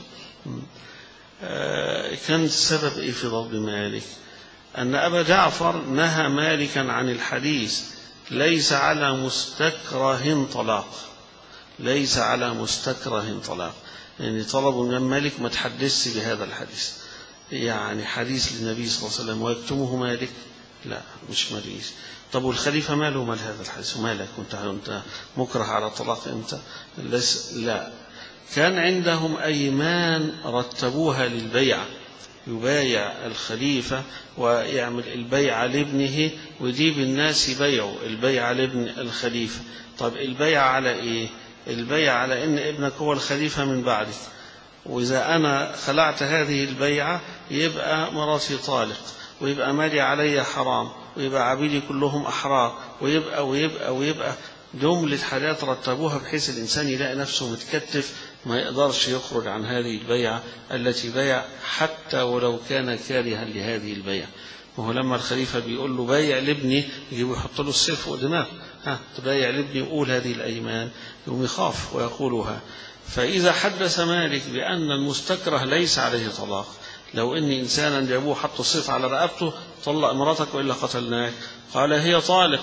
كان السبب إيه في ضرب مالك؟ أن أبا جعفر نهى مالكا عن الحديث ليس على مستكره طلاق، ليس على مستكره طلاق، يعني طلبوا من مالك ما تحدثش بهذا الحديث، يعني حديث للنبي صلى الله عليه وسلم ويكتمه مالك، لا مش مريض. طب والخليفة ماله مال هذا الحديث؟ ومالك أنت مكره على طلاق أنت؟ لا، كان عندهم أيمان رتبوها للبيعة، يبايع الخليفة ويعمل البيعة لابنه ويجيب الناس يبيعوا البيعة لابن الخليفة. طب البيعة على إيه؟ البيعة على إن ابنك هو الخليفة من بعدك، وإذا أنا خلعت هذه البيعة يبقى مراتي طالق، ويبقى مالي علي حرام، ويبقى عبيدي كلهم أحرار، ويبقى جملة حاجات رتبوها بحيث الإنسان يلاقي نفسه متكتف ما يقدرش يخرج عن هذه البيعة التي بيع، حتى ولو كان كارها لهذه البيعة. وهو لما الخليفة بيقول له بايع لابني يجيبوا يحط له السيف فوق دماغه، تبايع لابني وقول هذه الأيمان، يوم يخاف ويقولها. فإذا حدث مالك بأن المستكره ليس عليه طلاق، لو إن إنسانا جابوه حطوا السيف على رقبته طلق مراتك وإلا قتلناك، قال هي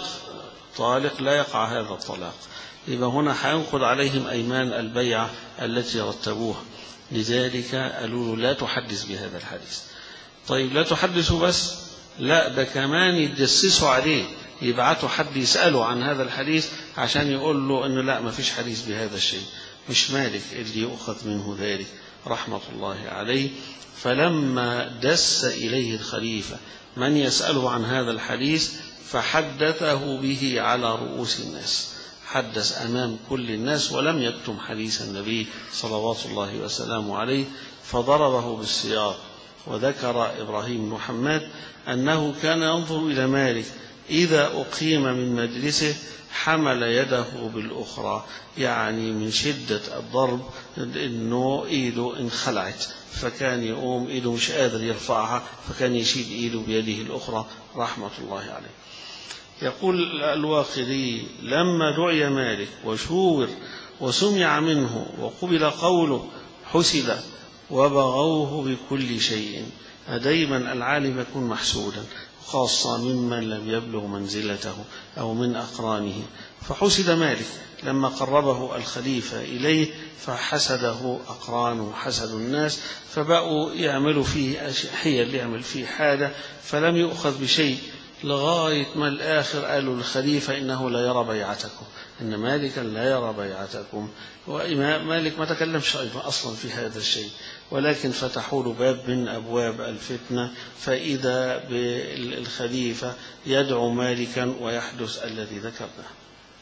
طالق لا يقع هذا الطلاق، يبقى هنا هينقض عليهم أيمان البيعة التي رتبوها. لذلك قالوا لا تحدث بهذا الحديث. طيب لا تحدثوا بس، لا ده كمان يتجسسوا عليه، يبعثوا حد يسأله عن هذا الحديث عشان يقول له إنه لا ما فيش حديث بهذا الشيء. مش مالك اللي يؤخذ منه ذلك رحمة الله عليه. فلما دس إليه الخليفة من يسأله عن هذا الحديث فحدثه به على رؤوس الناس، حدث أمام كل الناس ولم يكتم حديث النبي صلوات الله وسلامه عليه، فضربه بالسياط. وذكر إبراهيم بن محمد أنه كان ينظر إلى مالك إذا أقيم من مجلسه حمل يده بالأخرى، يعني من شدة الضرب إنه إيده انخلعت، فكان يقوم إيده مش قادر يرفعها، فكان يشيل إيده بيده الأخرى رحمة الله عليه. يقول الواقدي لما دعي مالك وشور وسمع منه وقبل قوله حسد وبغوه بكل شيء. دايما العالم يكون محسودا، خاصة ممن لم يبلغ منزلته أو من أقرانه. فحسد مالك لما قربه الخليفة إليه، فحسده أقرانه، حسد الناس، فبقوا يعملوا فيه حيل، يعمل فيه حاجة، فلم يؤخذ بشيء، لغاية ما الآخر قالوا للخليفة إنه لا يرى بيعتكم، إن مالكا لا يرى بيعتكم. وإمام مالك ما تكلمش أيضا أصلا في هذا الشيء، ولكن فتحوا له باب من أبواب الفتنة، فإذا بالخليفة يدعو مالكا ويحدث الذي ذكرناه.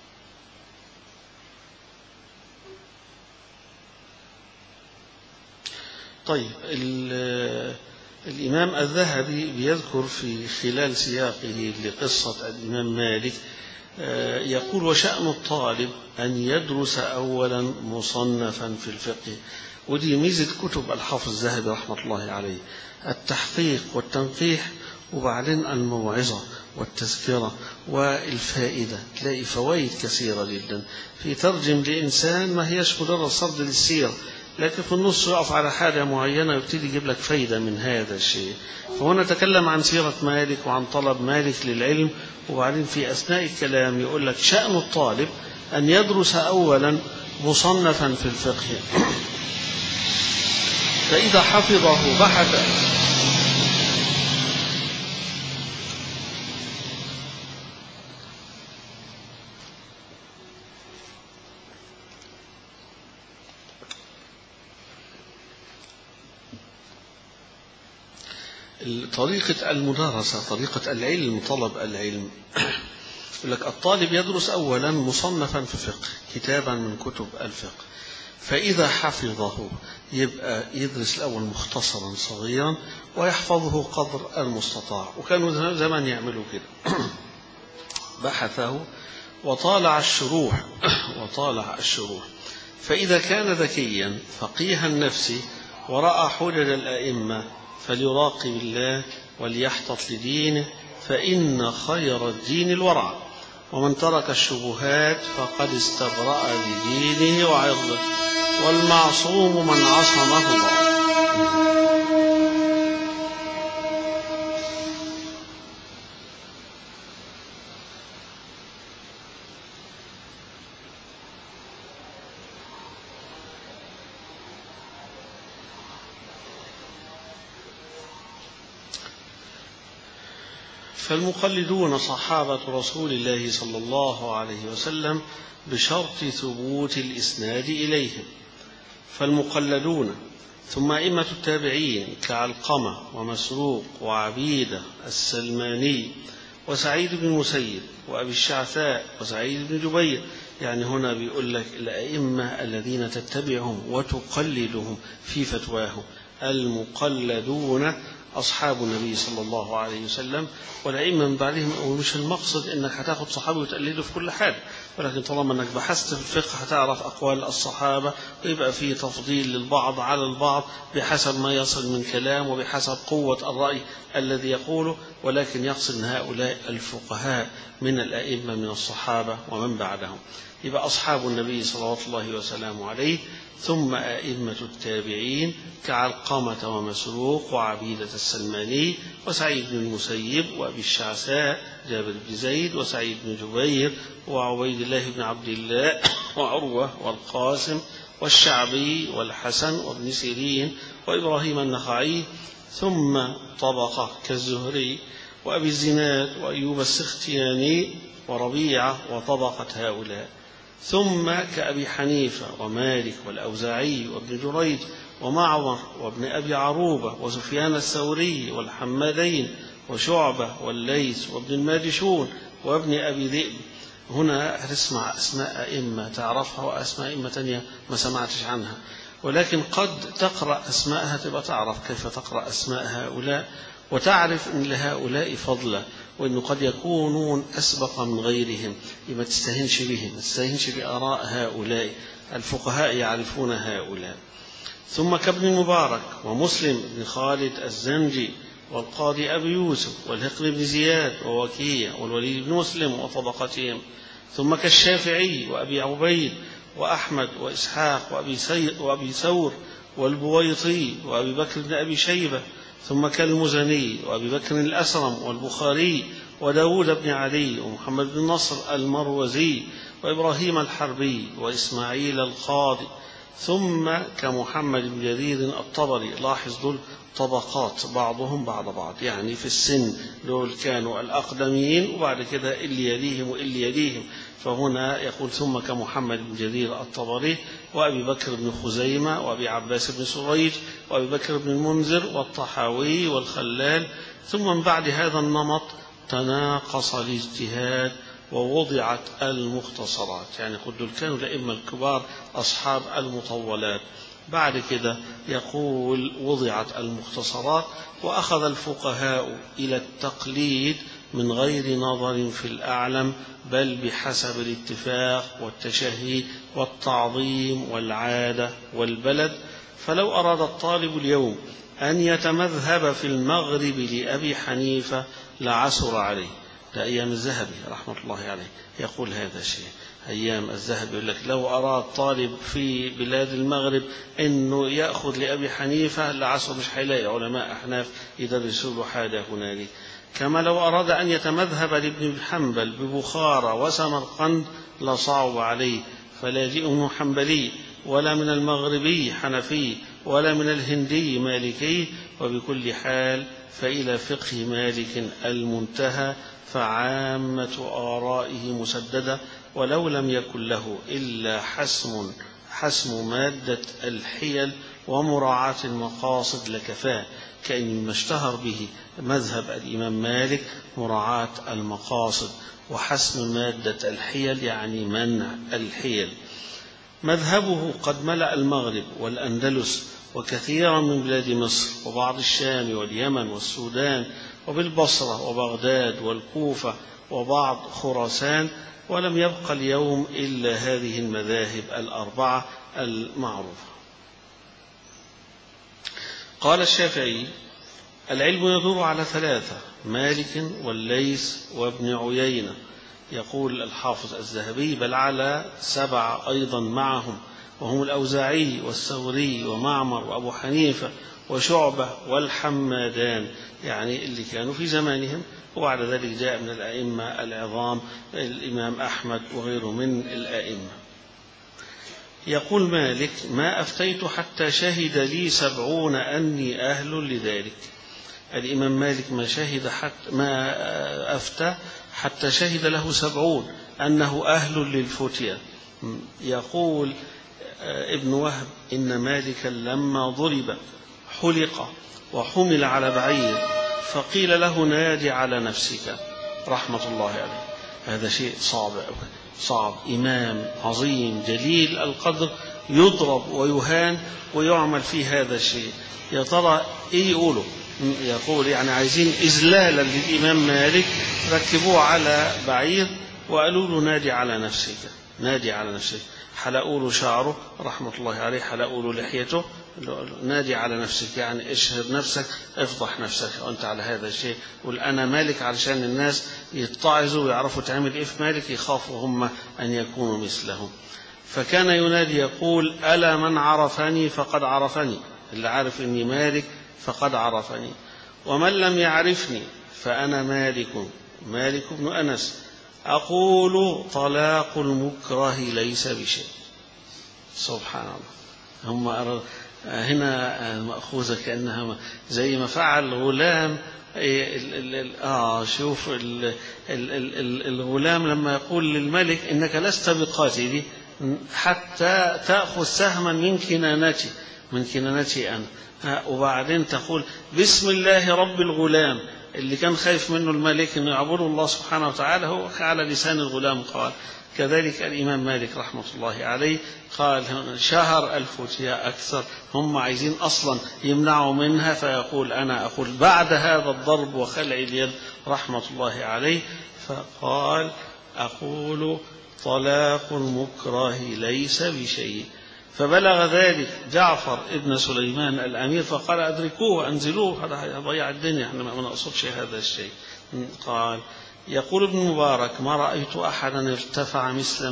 طيب الإمام الذهبي بيذكر في خلال سياقه لقصة الإمام مالك يقول وشأن الطالب أن يدرس أولا مصنفا في الفقه. ودي ميزة كتب الحافظ الذهبي رحمة الله عليه، التحقيق والتنقيح، وبعدين الموعظة والتذكرة والفائدة. تلاقي فوائد كثيرة جدا في ترجم لإنسان ما هيش مجرد صد للسيرة، لكن في النص يقف على حاجة معينة ويبتدي يجيب لك فايدة من هذا الشيء. فهنا تكلم عن سيرة مالك وعن طلب مالك للعلم، وبعدين في أثناء الكلام يقول لك شأن الطالب أن يدرس أولا مصنفا في الفقه. فإذا حفظه بحث طريقة المدارسة، طريقة العلم، طلب العلم. يقول لك الطالب يدرس أولا مصنفا في الفقه، كتابا من كتب الفقه، فإذا حفظه يبقى يدرس الأول مختصرا صغيرا ويحفظه قدر المستطاع. وكانوا زمان يعملوا كده. بحثه وطالع الشروح فإذا كان ذكيا فقيها النفس ورأى حجج الأئمة فليراقب الله وليحتط لدينه، فإن خير الدين الورع، ومن ترك الشبهات فقد استبرأ لدينه وعرضه، والمعصوم من عصمه الله. فالمقلدون صحابة رسول الله صلى الله عليه وسلم بشرط ثبوت الإسناد إليهم، فالمقلدون ثم أئمة التابعين كعلقمة ومسروق وعبيدة السلماني وسعيد بن المسيب وأبي الشعثاء وسعيد بن جبير. يعني هنا بيقول لك الأئمة الذين تتبعهم وتقلدهم في فتواهم. المقلدون أصحاب النبي صلى الله عليه وسلم، والأئمة من بعدهم. ومش المقصد أنك هتاخد صحابي وتقلده في كل حاجة، ولكن طالما أنك بحثت في الفقه هتعرف أقوال الصحابة، ويبقى فيه تفضيل للبعض على البعض بحسب ما يصل من كلام وبحسب قوة الرأي الذي يقوله. ولكن يقصد أن هؤلاء الفقهاء من الأئمة من الصحابة ومن بعدهم. يبقى أصحاب النبي صلوات الله وسلامه عليه، ثم أئمة التابعين كعلقمة ومسروق وعبيدة السلماني وسعيد بن المسيب وأبي الشعثاء جابر بن زيد وسعيد بن جبير وعبيد الله بن عبد الله وعروة والقاسم والشعبي والحسن وابن سيرين وإبراهيم النخعي. ثم طبقة كالزهري وأبي الزناد وأيوب السختياني وربيعة وطبقة هؤلاء. ثم كأبي حنيفة ومالك والأوزاعي وابن جريج ومعمر وابن أبي عروبة وسفيان الثوري والحمادين وشعبة والليث وابن الماجشون وابن أبي ذئب. هنا هتسمع أسماء أئمة تعرفها وأسماء أئمة تانية ما سمعتش عنها، ولكن قد تقرأ أسماءها تبقى تعرف كيف تقرأ أسماء هؤلاء، وتعرف أن لهؤلاء فضلا، وأنه قد يكونون أسبق من غيرهم. ما تستهنش بهم، ما تستهنش بآراء هؤلاء. الفقهاء يعرفون هؤلاء. ثم كابن المبارك ومسلم بن خالد الزنجي والقاضي أبي يوسف والهقل بن زياد ووكيع والوليد بن مسلم وطبقتهم. ثم كالشافعي وأبي عبيد وأحمد وإسحاق وأبي ثور والبويطي وأبي بكر بن أبي شيبة. ثم كالمزني وأبي بكر الأسرم والبخاري وداود بن علي ومحمد بن نصر المروزي وإبراهيم الحربي وإسماعيل القاضي. ثم كمحمد بن جرير الطبري. لاحظ دول طبقات بعضهم بعد بعض، يعني في السن دول كانوا الأقدمين وبعد كده اللي يليهم واللي يليهم. فهنا يقول ثم كمحمد بن جرير الطبري وأبي بكر بن خزيمة وأبي عباس بن سريج وأبي بكر بن المنذر والطحاوي والخلال. ثم من بعد هذا النمط تناقص الاجتهاد ووضعت المختصرات، يعني دول كانوا الأئمة الكبار أصحاب المطولات. بعد كده يقول وضعت المختصرات، وأخذ الفقهاء إلى التقليد من غير نظر في الأعلم، بل بحسب الاتفاق والتشهي والتعظيم والعادة والبلد. فلو أراد الطالب اليوم أن يتمذهب في المغرب لأبي حنيفة لعسر عليه. ده أيام الذهبي رحمة الله عليه يقول هذا الشيء. أيام الذهبي يقول لك لو أراد طالب في بلاد المغرب أنه يأخذ لأبي حنيفة لعسر، مش هيلاقي علماء أحناف يدرسوا له حاجة هنالك. كما لو أراد أن يتمذهب لابن حنبل ببخارى وسمرقند لصعب عليه، فلاجئه حنبلي ولا من المغربي حنفي ولا من الهندي مالكي، وبكل حال فإلى فقه مالك المنتهى، فعامة آرائه مسددة، ولو لم يكن له إلا حسم مادة الحيل ومراعاة المقاصد لكفاه، كأن ما اشتهر به مذهب الإمام مالك مراعاة المقاصد وحسم مادة الحيل، يعني منع الحيل. مذهبه قد ملأ المغرب والأندلس وكثيرا من بلاد مصر وبعض الشام واليمن والسودان وبالبصرة وبغداد والكوفة وبعض خراسان، ولم يبق اليوم إلا هذه المذاهب الأربعة المعروفة. قال الشافعي: العلم يدور على ثلاثة: مالك والليث وابن عيينة. يقول الحافظ الذهبي: بل على 7 أيضا معهم، وهم الأوزاعي والثوري ومعمر وأبو حنيفة وشعبة والحمادان، يعني اللي كانوا في زمانهم. وبعد ذلك جاء من الأئمة العظام الإمام أحمد وغيره من الأئمة. يقول مالك: ما أفتيت حتى شهد لي 70 أني أهل لذلك. الإمام مالك ما أفتى حتى شهد له 70 أنه أهل للفتية. يقول ابن وهب: إن مالكا لما ضرب حلق وحمل على بعير فقيل له: نادي على نفسك، رحمة الله عليه. هذا شيء صعب. إمام عظيم جليل القدر يضرب ويهان ويعمل فيه هذا الشيء. يا ترى إيه يقوله؟ يقول يعني عايزين إذلالا للإمام مالك، ركبوه على بعير وقالوا له: نادي على نفسك، نادي على نفسك. حلقوا له شعره رحمة الله عليه، حلقوا له لحيته، نادي على نفسك يعني اشهر نفسك، افضح نفسك وانت على هذا الشيء. قل أنا مالك، علشان الناس يتعظوا ويعرفوا تعمل إيه في مالك، يخافوا هم أن يكونوا مثلهم. فكان ينادي يقول: ألا من عرفني فقد عرفني، اللي عارف إني مالك فقد عرفني، ومن لم يعرفني فأنا مالك بن أنس، أقول: طلاق المكره ليس بشيء. سبحان الله. هم هنا مأخوذة كأنها زي ما فعل غلام. شوف الغلام لما يقول للملك: إنك لست بقاتلي حتى تأخذ سهما من كنانتي أنا. وبعدين تقول: بسم الله رب الغلام، اللي كان خايف منه الملك أنه يعبد الله سبحانه وتعالى، هو على لسان الغلام قال. كذلك الإمام مالك رحمة الله عليه قال: شهر الفتية أكثر، هم عايزين أصلا يمنعوا منها، فيقول: أنا أقول بعد هذا الضرب وخلع اليد رحمة الله عليه، فقال: أقول: طلاق المكره ليس بشيء. فبلغ ذلك جعفر ابن سليمان الأمير فقال: أدركوه أنزلوه، هذا يضيع الدنيا، احنا ما نقصدش هذا الشيء. قال: يقول ابن مبارك: ما رأيت أحدا ارتفع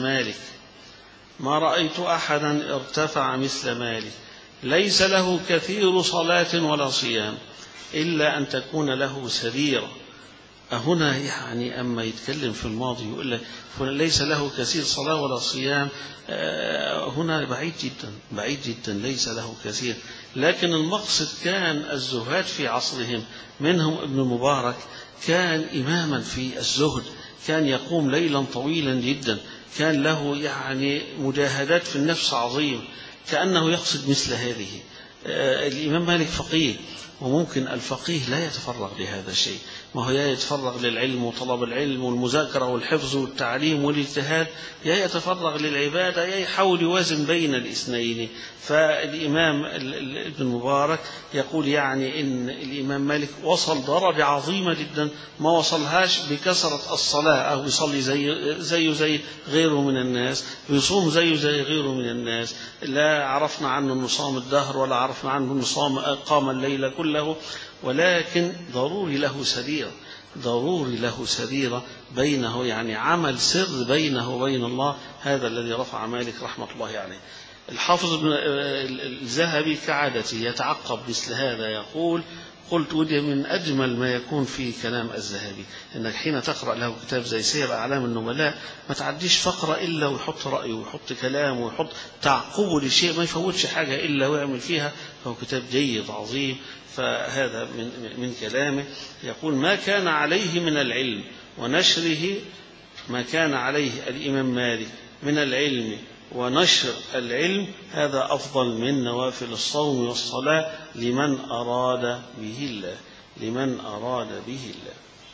مثل مالك، ليس له كثير صلاة ولا صيام إلا أن تكون له سريرة. هنا يعني أما يتكلم في الماضي يقول لك ليس له كثير صلاة ولا صيام، هنا بعيد جدا ليس له كثير. لكن المقصد كان الزهاد في عصرهم، منهم ابن مبارك كان إماما في الزهد، كان يقوم ليلا طويلا جدا، كان له يعني مجاهدات في النفس عظيم، كأنه يقصد مثل هذه. الإمام مالك فقيه، وممكن الفقيه لا يتفرغ لهذا الشيء، ما هو يا يتفرغ للعلم وطلب العلم والمذاكرة والحفظ والتعليم والاجتهاد، يا يتفرغ للعبادة، يا يحاول يوازن بين الاثنين. فالإمام ابن مبارك يقول يعني إن الإمام مالك وصل درجة عظيمة جدا ما وصلهاش بكثرة الصلاة، أو يصلي زي غيره من الناس، ويصوم زي غيره من الناس، لا عرفنا عنه أنه صام الدهر ولا عرفنا عنه أنه قام الليل كله، ولكن ضروري له سريرة بينه، يعني عمل سر بينه وبين الله. هذا الذي رفع مالك رحمة الله عليه. الحافظ الذهبي كعادته يتعقب مثل هذا، يقول: قلت ودي من أجمل ما يكون في كلام الذهبي، إنك حين تقرأ له كتاب زي سير أعلام النبلاء ما تعديش فقرة إلا ويحط رأيه ويحط كلامه ويحط تعقبه لشيء، ما يفوتش حاجة إلا ويعمل فيها، فهو كتاب جيد عظيم. فهذا من كلامه. يقول ما كان عليه من العلم ونشره، ما كان عليه الإمام مالك من العلم ونشر العلم هذا أفضل من نوافل الصوم والصلاة لمن أراد به الله، لمن أراد به الله.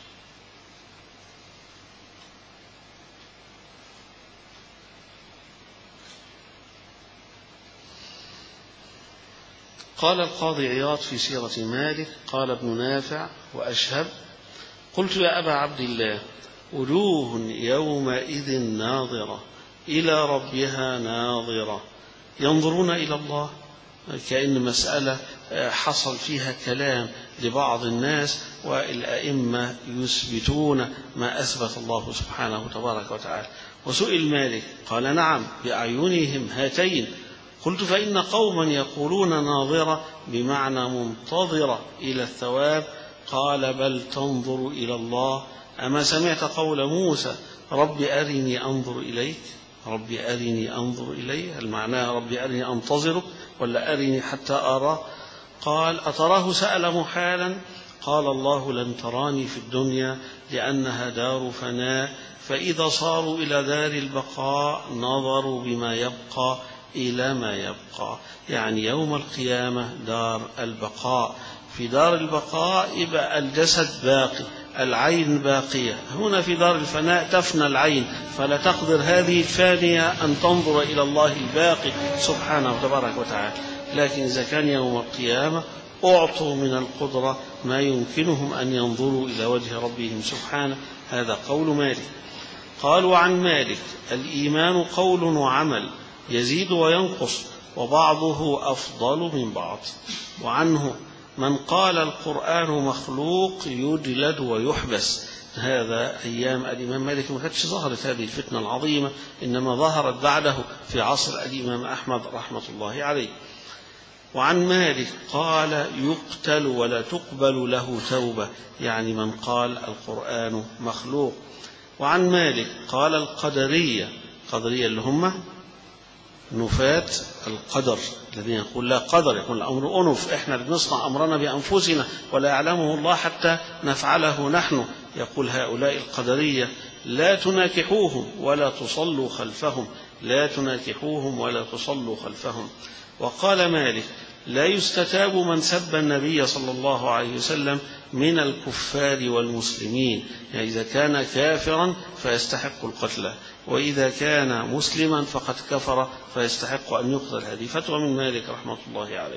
قال القاضي عياض في سيرة مالك قال ابن نافع وأشهب قلت يا أبا عبد الله وجوه يومئذ ناظرة إلى ربها ناظرة، ينظرون إلى الله، كأن مسألة حصل فيها كلام لبعض الناس والأئمة يثبتون ما أثبت الله سبحانه تبارك وتعالى. وسئل مالك قال نعم بأعينهم هاتين. قلت فإن قوما يقولون ناظرة بمعنى منتظرة إلى الثواب. قال بل تنظر إلى الله. أما سمعت قول موسى رب أرني أنظر إليك؟ رب أرني أنظر إليه، هل معناه رب أرني أنتظرك ولا أرني حتى أرى؟ قال أتراه سأل محالا؟ قال الله لن تراني في الدنيا لأنها دار فناء، فإذا صاروا إلى دار البقاء نظروا بما يبقى إلى ما يبقى، يعني يوم القيامة دار البقاء. في دار البقاء يبقى الجسد باقي، العين باقية. هنا في دار الفناء تفنى العين، فلا تقدر هذه الفانية أن تنظر إلى الله الباقي سبحانه تبارك وتعالى. لكن إذا كان يوم القيامة أعطوا من القدرة ما يمكنهم أن ينظروا إلى وجه ربهم سبحانه. هذا قول مالك. قالوا عن مالك الإيمان قول وعمل يزيد وينقص وبعضه أفضل من بعض. وعنه من قال القرآن مخلوق يجلد ويحبس. هذا أيام الإمام مالك ما كانتش ظهرت هذه الفتنة العظيمة، إنما ظهرت بعده في عصر الإمام أحمد رحمة الله عليه. وعن مالك قال يقتل ولا تقبل له توبة، يعني من قال القرآن مخلوق. وعن مالك قال القدرية، قدرية اللي هم نفاة القدر الذين يقول لا قدر، يقول الأمر أنف، إحنا بنصنع أمرنا بأنفسنا ولا يعلمه الله حتى نفعله نحن. يقول هؤلاء القدرية لا تناكحوهم ولا تصلوا خلفهم، لا تناكحوهم ولا تصلوا خلفهم. وقال مالك لا يستتاب من سب النبي صلى الله عليه وسلم من الكفار والمسلمين، يعني إذا كان كافرا فيستحق القتل، وإذا كان مسلما فقد كفر فيستحق أن يقتل. هذه فتوى من مالك رحمة الله عليه.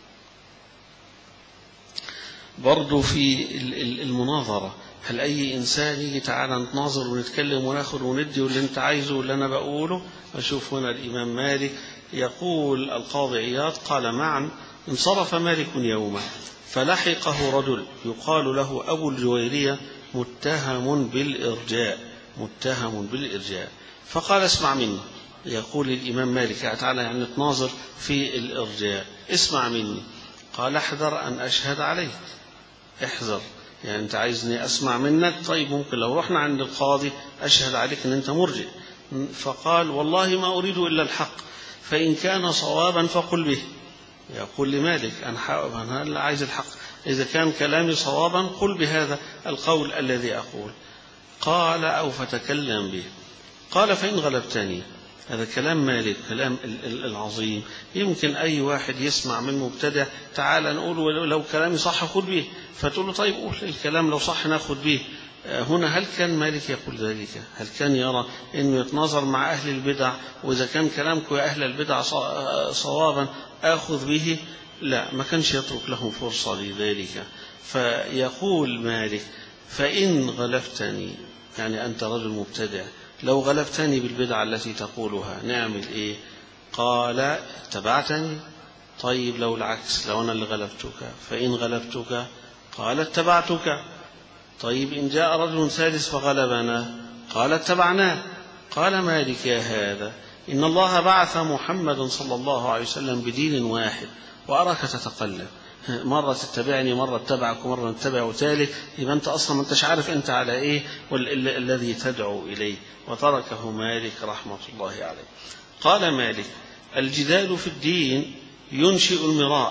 برضو في المناظرة، هل أي إنسان يجي تعالى نتناظر ونتكلم وناخد وندي واللي أنت عايزه واللي أنا بقوله؟ أشوف هنا الإمام مالك يقول القاضي عياض قال معا انصرف مالك يوما فلحقه رجل يقال له أبو الجويرية متهم بالإرجاء، متهم بالإرجاء، فقال اسمع مني. يقول الإمام مالك تعالى يعني نتناظر في الإرجاء، اسمع مني. قال احذر أن أشهد عليك، احذر، يعني أنت عايزني أسمع منك؟ طيب ممكن لو رحنا عند القاضي أشهد عليك أن أنت مرجئ. فقال والله ما أريد إلا الحق، فإن كان صوابا فقل به. يقول لمالك أنا عايز الحق، إذا كان كلامي صوابا قل بهذا القول الذي أقول. قال أو فتكلم به. قال فإن غلبتني. هذا كلام مالك، كلام العظيم، يمكن أي واحد يسمع من مبتدع تعالى نقول لو كلامي صح خذ به، فتقول له طيب قول الكلام لو صح ناخذ به. هنا هل كان مالك يقول ذلك؟ هل كان يرى أنه يتناظر مع أهل البدع وإذا كان كلامكم يا أهل البدع صوابا آخذ به؟ لا، ما كانش يترك لهم فرصة لذلك. فيقول مالك فإن غلبتني، يعني أنت رجل مبتدع، لو غلبتني بالبدعة التي تقولها نعمل إيه؟ قال اتبعتني. طيب لو العكس، لو أنا اللي غلبتك، فإن غلبتك؟ قال اتبعتك. طيب إن جاء رجل ثالث فغلبنا؟ قال اتبعناه. قال مالك يا هذا إن الله بعث محمدا صلى الله عليه وسلم بدين واحد وأراك تتقلب، مرة تتبعني مرة تتبعك ومرة نتبع ثالث، يبقى أنت أصلا ما أنتش عارف أنت على إيه الذي تدعو إليه. وتركه مالك رحمة الله عليه. قال مالك: الجدال في الدين ينشئ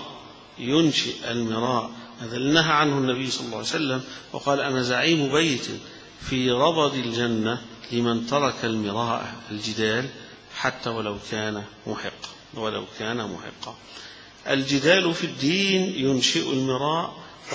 المراء. هذا اللي نهى عنه النبي صلى الله عليه وسلم، وقال: أنا زعيم بيت في ربض الجنة لمن ترك المراء، الجدال، حتى ولو كان محقا. الجدال في الدين ينشئ المراء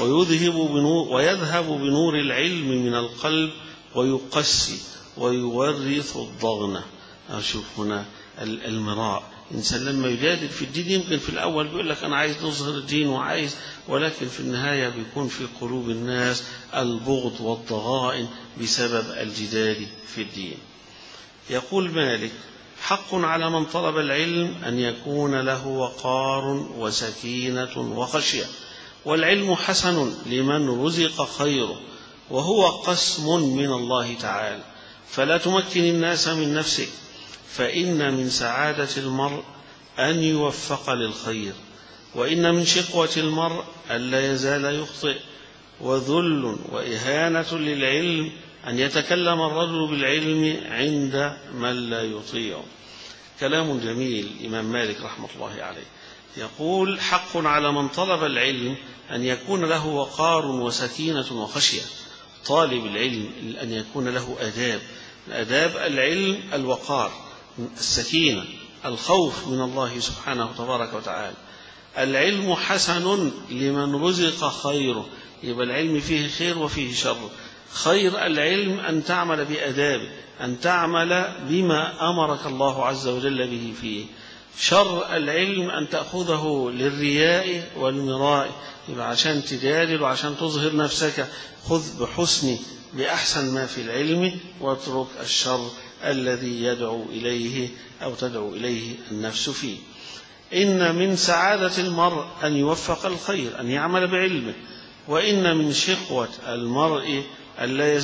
ويذهب بنور العلم من القلب ويقسي ويورث الضغنة. أشوف هنا المراء، إنسان لما يجادل في الدين يمكن في الأول بيقول لك أنا عايز نظهر الدين ولكن في النهاية بيكون في قلوب الناس البغض والضغائن بسبب الجدال في الدين. يقول مالك: حق على من طلب العلم أن يكون له وقار وسكينة وخشية، والعلم حسن لمن رزق خيره، وهو قسم من الله تعالى، فلا تمكن الناس من نفسك، فإن من سعادة المرء أن يوفق للخير، وإن من شقوة المرء ألا يزال يخطئ، وذل وإهانة للعلم أن يتكلم الرجل بالعلم عند من لا يطيع. كلام جميل. الإمام مالك رحمة الله عليه يقول: حق على من طلب العلم أن يكون له وقار وسكينة وخشية. طالب العلم أن يكون له آداب العلم: الوقار، السكينة، الخوف من الله سبحانه تبارك وتعالى. العلم حسن لمن رزق خيره، يبقى العلم فيه خير وفيه شر. خير العلم أن تعمل بآدابه، أن تعمل بما أمرك الله عز وجل به فيه. شر العلم أن تأخذه للرياء والمراء، يبقى عشان تجادل وعشان تظهر نفسك خذ بأحسن ما في العلم، واترك الشر الذي يدعو إليه أو تدعو إليه النفس فيه. إن من سعادة المرء أن يوفق الخير، أن يعمل بعلمه، وإن من شقوة المرء ألا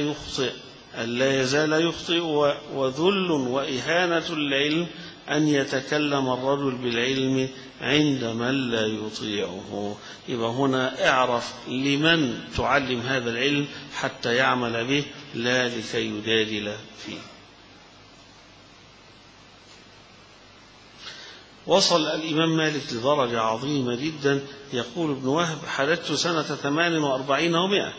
يزال يخطئ، وذل وإهانة العلم أن يتكلم الرجل بالعلم عند من لا يطيعه. يبقى هنا اعرف لمن تعلم هذا العلم حتى يعمل به، لا لكي يجادل فيه. وصل الإمام مالك لدرجة عظيمة جدا. يقول ابن وهب: حدثت سنة 48 و100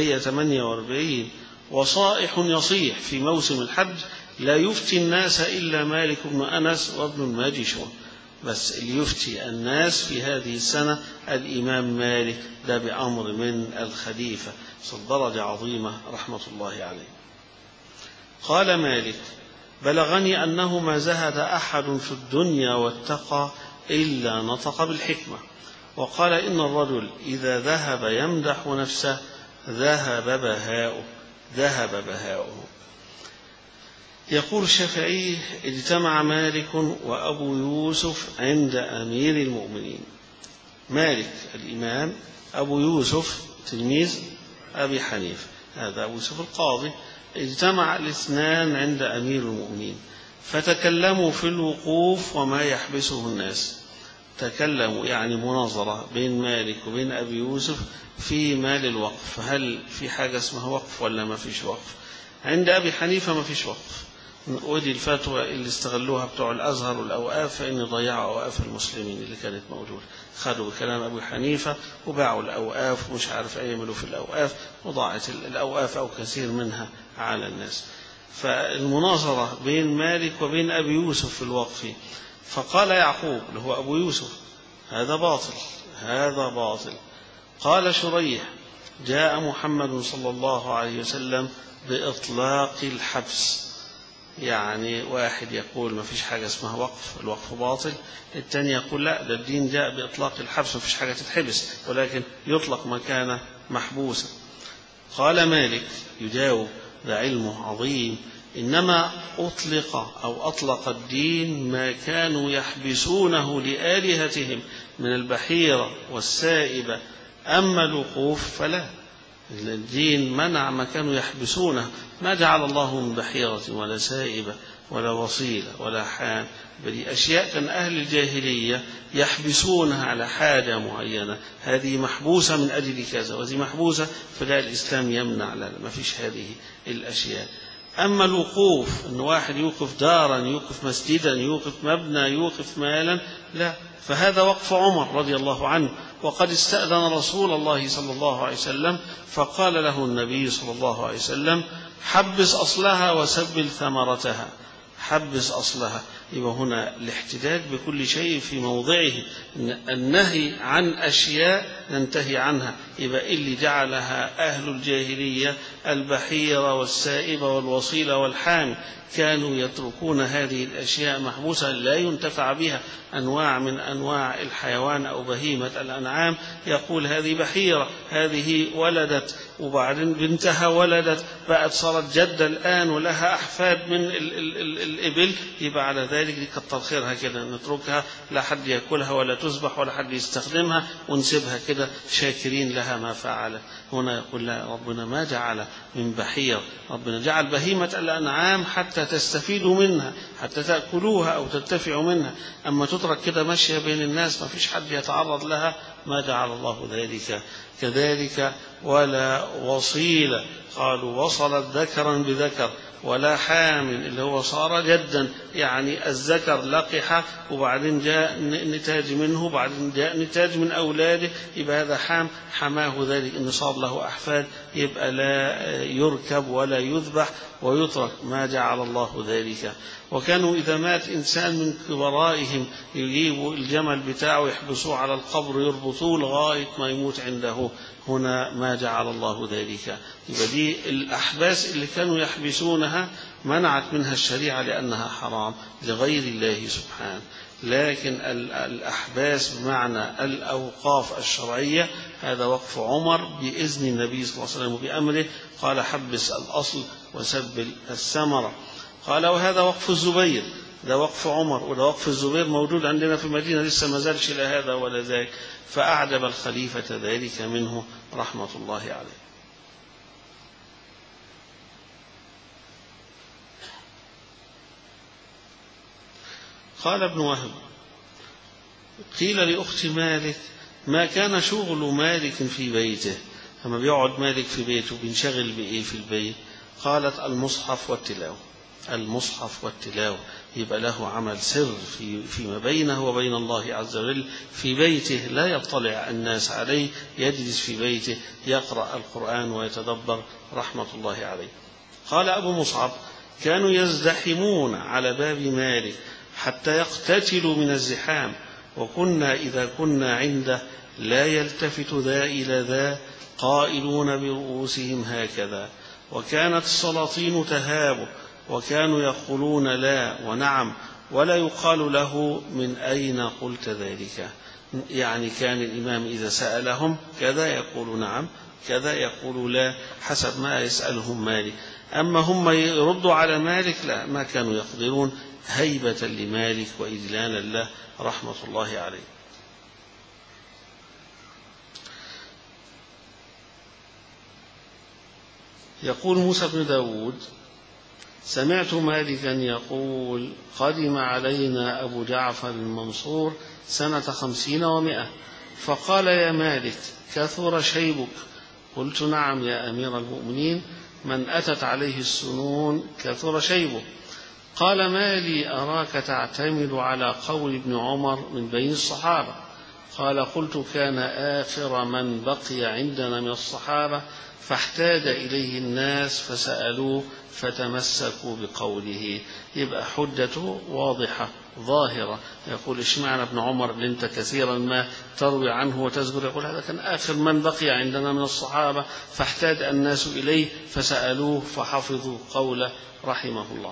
148، وصائح يصيح في موسم الحج: لا يفتي الناس إلا مالك بن أنس وابن الماجشون. بس اللي يفتي الناس في هذه السنة الإمام مالك، ده بأمر من الخليفة. درجة عظيمة رحمة الله عليه. قال مالك: بلغني أنه ما زهد أحد في الدنيا واتقى إلا نطق بالحكمة. وقال: إن الرجل إذا ذهب يمدح نفسه ذهب بهاؤه. يقول الشافعي: اجتمع مالك وأبو يوسف عند أمير المؤمنين. مالك الإمام، أبو يوسف تلميذ أبي حنيفة، هذا أبو يوسف القاضي. اجتمع الاثنان عند أمير المؤمنين فتكلموا في الوقوف وما يحبسه الناس. تكلموا يعني مناظرة بين مالك وبين أبي يوسف في مال الوقف، هل في حاجة اسمها وقف ولا ما فيش وقف؟ عند أبي حنيفة ما فيش وقف، ودي الفتوى اللي استغلوها بتوع الأزهر والأوقاف، فإن ضيعوا أوقاف المسلمين اللي كانت موجودة. خدوا كلام أبو حنيفة وباعوا الأوقاف ومش عارف يعملوا في الأوقاف، وضاعت الأوقاف أو كثير منها على الناس. فالمناظرة بين مالك وبين أبي يوسف في الوقف، فقال يعقوب اللي هو أبو يوسف: هذا باطل. قال شريح: جاء محمد صلى الله عليه وسلم بإطلاق الحبس. يعني واحد يقول ما فيش حاجة اسمها وقف، الوقف باطل. الثاني يقول لا، ده الدين جاء بإطلاق الحبس، ما فيش حاجة تتحبس ولكن يطلق ما كان محبوسا. قال مالك يجاوب: ده علمه عظيم، إنما أطلق الدين ما كانوا يحبسونه لآلهتهم من البحيرة والسائبة، أما الوقوف فلا. الدين منع ما كانوا يحبسونه، ما جعل الله من بحيرة ولا سائبة، ولا وصيلة ولا حام. بدي أشياء كان أهل الجاهلية يحبسونها على حاجة معينة، هذه محبوسة من أجل كذا وهذه محبوسة، فلا الإسلام يمنع، لا ما فيش هذه الأشياء. أما الوقوف، أن واحد يوقف دارا، يوقف مسجدا، يوقف مبنى، يوقف مالا، لا، فهذا وقف عمر رضي الله عنه. وقد استأذن رسول الله صلى الله عليه وسلم فقال له النبي صلى الله عليه وسلم: حبس أصلها وسبل ثمرتها. حبس أصلها، يبقى هنا الاحتجاج بكل شيء في موضعه، النهي عن أشياء ننتهي عنها. يبقى اللي جعلها أهل الجاهلية البحيرة والسائبة والوصيلة والحام كانوا يتركون هذه الأشياء محبوسة لا ينتفع بها. أنواع من أنواع الحيوان أو بهيمة الأنعام يقول هذه بحيرة، هذه ولدت وبعدين بنتها ولدت، بقت صارت جدة الآن ولها أحفاد من الإبل، يبقى على ذلك كتر خيرها كده، نتركها لا حد يأكلها ولا تذبح ولا حد يستخدمها ونسيبها كده شاكرين لها ما فعلت. هنا يقول لا، ربنا ما جعل من بحير، ربنا جعل بهيمة الأنعام حتى تستفيدوا منها، حتى تأكلوها أو تنتفعوا منها. أما تترك كده ماشية بين الناس ما فيش حد يتعرض لها، ما جعل الله ذلك. كذلك ولا وصيلة، قالوا وصلت ذكرا بذكر، ولا حام اللي هو صار جدا، يعني الذكر لقح وبعدين جاء نتاج منه وبعدين جاء نتاج من أولاده، يبقى هذا حام، حماه ذلك إن صار له أحفاد، يبقى لا يركب ولا يذبح ويترك، ما جعل الله ذلك. وكانوا إذا مات إنسان من كبرائهم يجيبوا الجمل بتاعه يحبسوه على القبر يربطوه لغاية ما يموت عنده، هنا ما جعل الله ذلك. يبقى دي الأحباس اللي كانوا يحبسونها منعت منها الشريعة لأنها حرام لغير الله سبحانه. لكن الأحباس بمعنى الأوقاف الشرعية هذا وقف عمر بإذن النبي صلى الله عليه وسلم وبأمره، قال حبس الأصل وسبل الثمرة. قال وهذا وقف الزبير، ده وقف عمر وده وقف الزبير موجود عندنا في المدينة لسه ما زالش لا هذا ولا ذاك، فأعجب الخليفة ذلك منه رحمة الله عليه. قال ابن وهب قيل لأخت مالك ما كان شغل مالك في بيته، لما بيقعد مالك في بيته بينشغل بإيه في البيت؟ قالت المصحف والتلاوة. المصحف والتلاوة، يبقى له عمل سر فيما بينه وبين الله عز وجل في بيته، لا يطلع الناس عليه، يجلس في بيته يقرأ القرآن ويتدبر رحمة الله عليه. قال أبو مصعب كانوا يزدحمون على باب مالك حتى يقتتلوا من الزحام، وكنا إذا كنا عنده لا يلتفت ذا إلى ذا قائلون برؤوسهم هكذا، وكانت السلاطين تهابه، وكانوا يقولون لا ونعم ولا يقال له من أين قلت ذلك. يعني كان الإمام إذا سألهم كذا يقول نعم، كذا يقول لا، حسب ما يسألهم مالك. أما هم يردوا على مالك لا، ما كانوا يقدرون، هيبة لمالك وإذلالا له رحمة الله عليه. يقول موسى بن داود سمعت مالكا يقول قدم علينا أبو جعفر المنصور سنة 50 و100، فقال يا مالك كثر شيبك؟ قلت نعم يا أمير المؤمنين، من أتت عليه السنون كثر شيبه. قال ما لي أراك تعتمد على قول ابن عمر من بين الصحابة؟ قال قلت كان آخر من بقي عندنا من الصحابة فاحتاج إليه الناس فسألوه فتمسكوا بقوله. يبقى حجته واضحة ظاهرة. يقول اشمعنى ابن عمر اللي انت كثيرا ما تروي عنه وتذكر، يقول هذا كان آخر من بقي عندنا من الصحابة فاحتاج الناس إليه فسألوه فحفظوا قوله رحمه الله.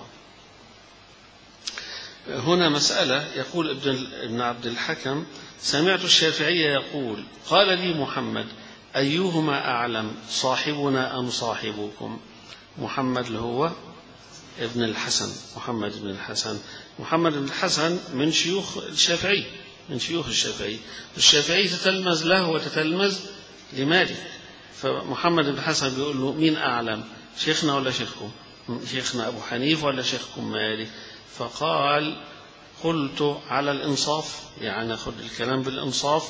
هنا مسألة. يقول ابن عبد الحكم سمعت الشافعي يقول قال لي محمد أيهما أعلم صاحبنا أم صاحبكم؟ محمد اللي هو ابن الحسن، محمد بن الحسن. محمد بن الحسن من شيوخ الشافعي، من شيوخ الشافعي، الشافعي تتلمذ له وتتلمذ لمالك، فمحمد بن الحسن بيقول له مين أعلم، شيخنا ولا شيخكم؟ شيخنا أبو حنيفة ولا شيخكم مالك؟ فقال قلت على الإنصاف، يعني خذ الكلام بالإنصاف،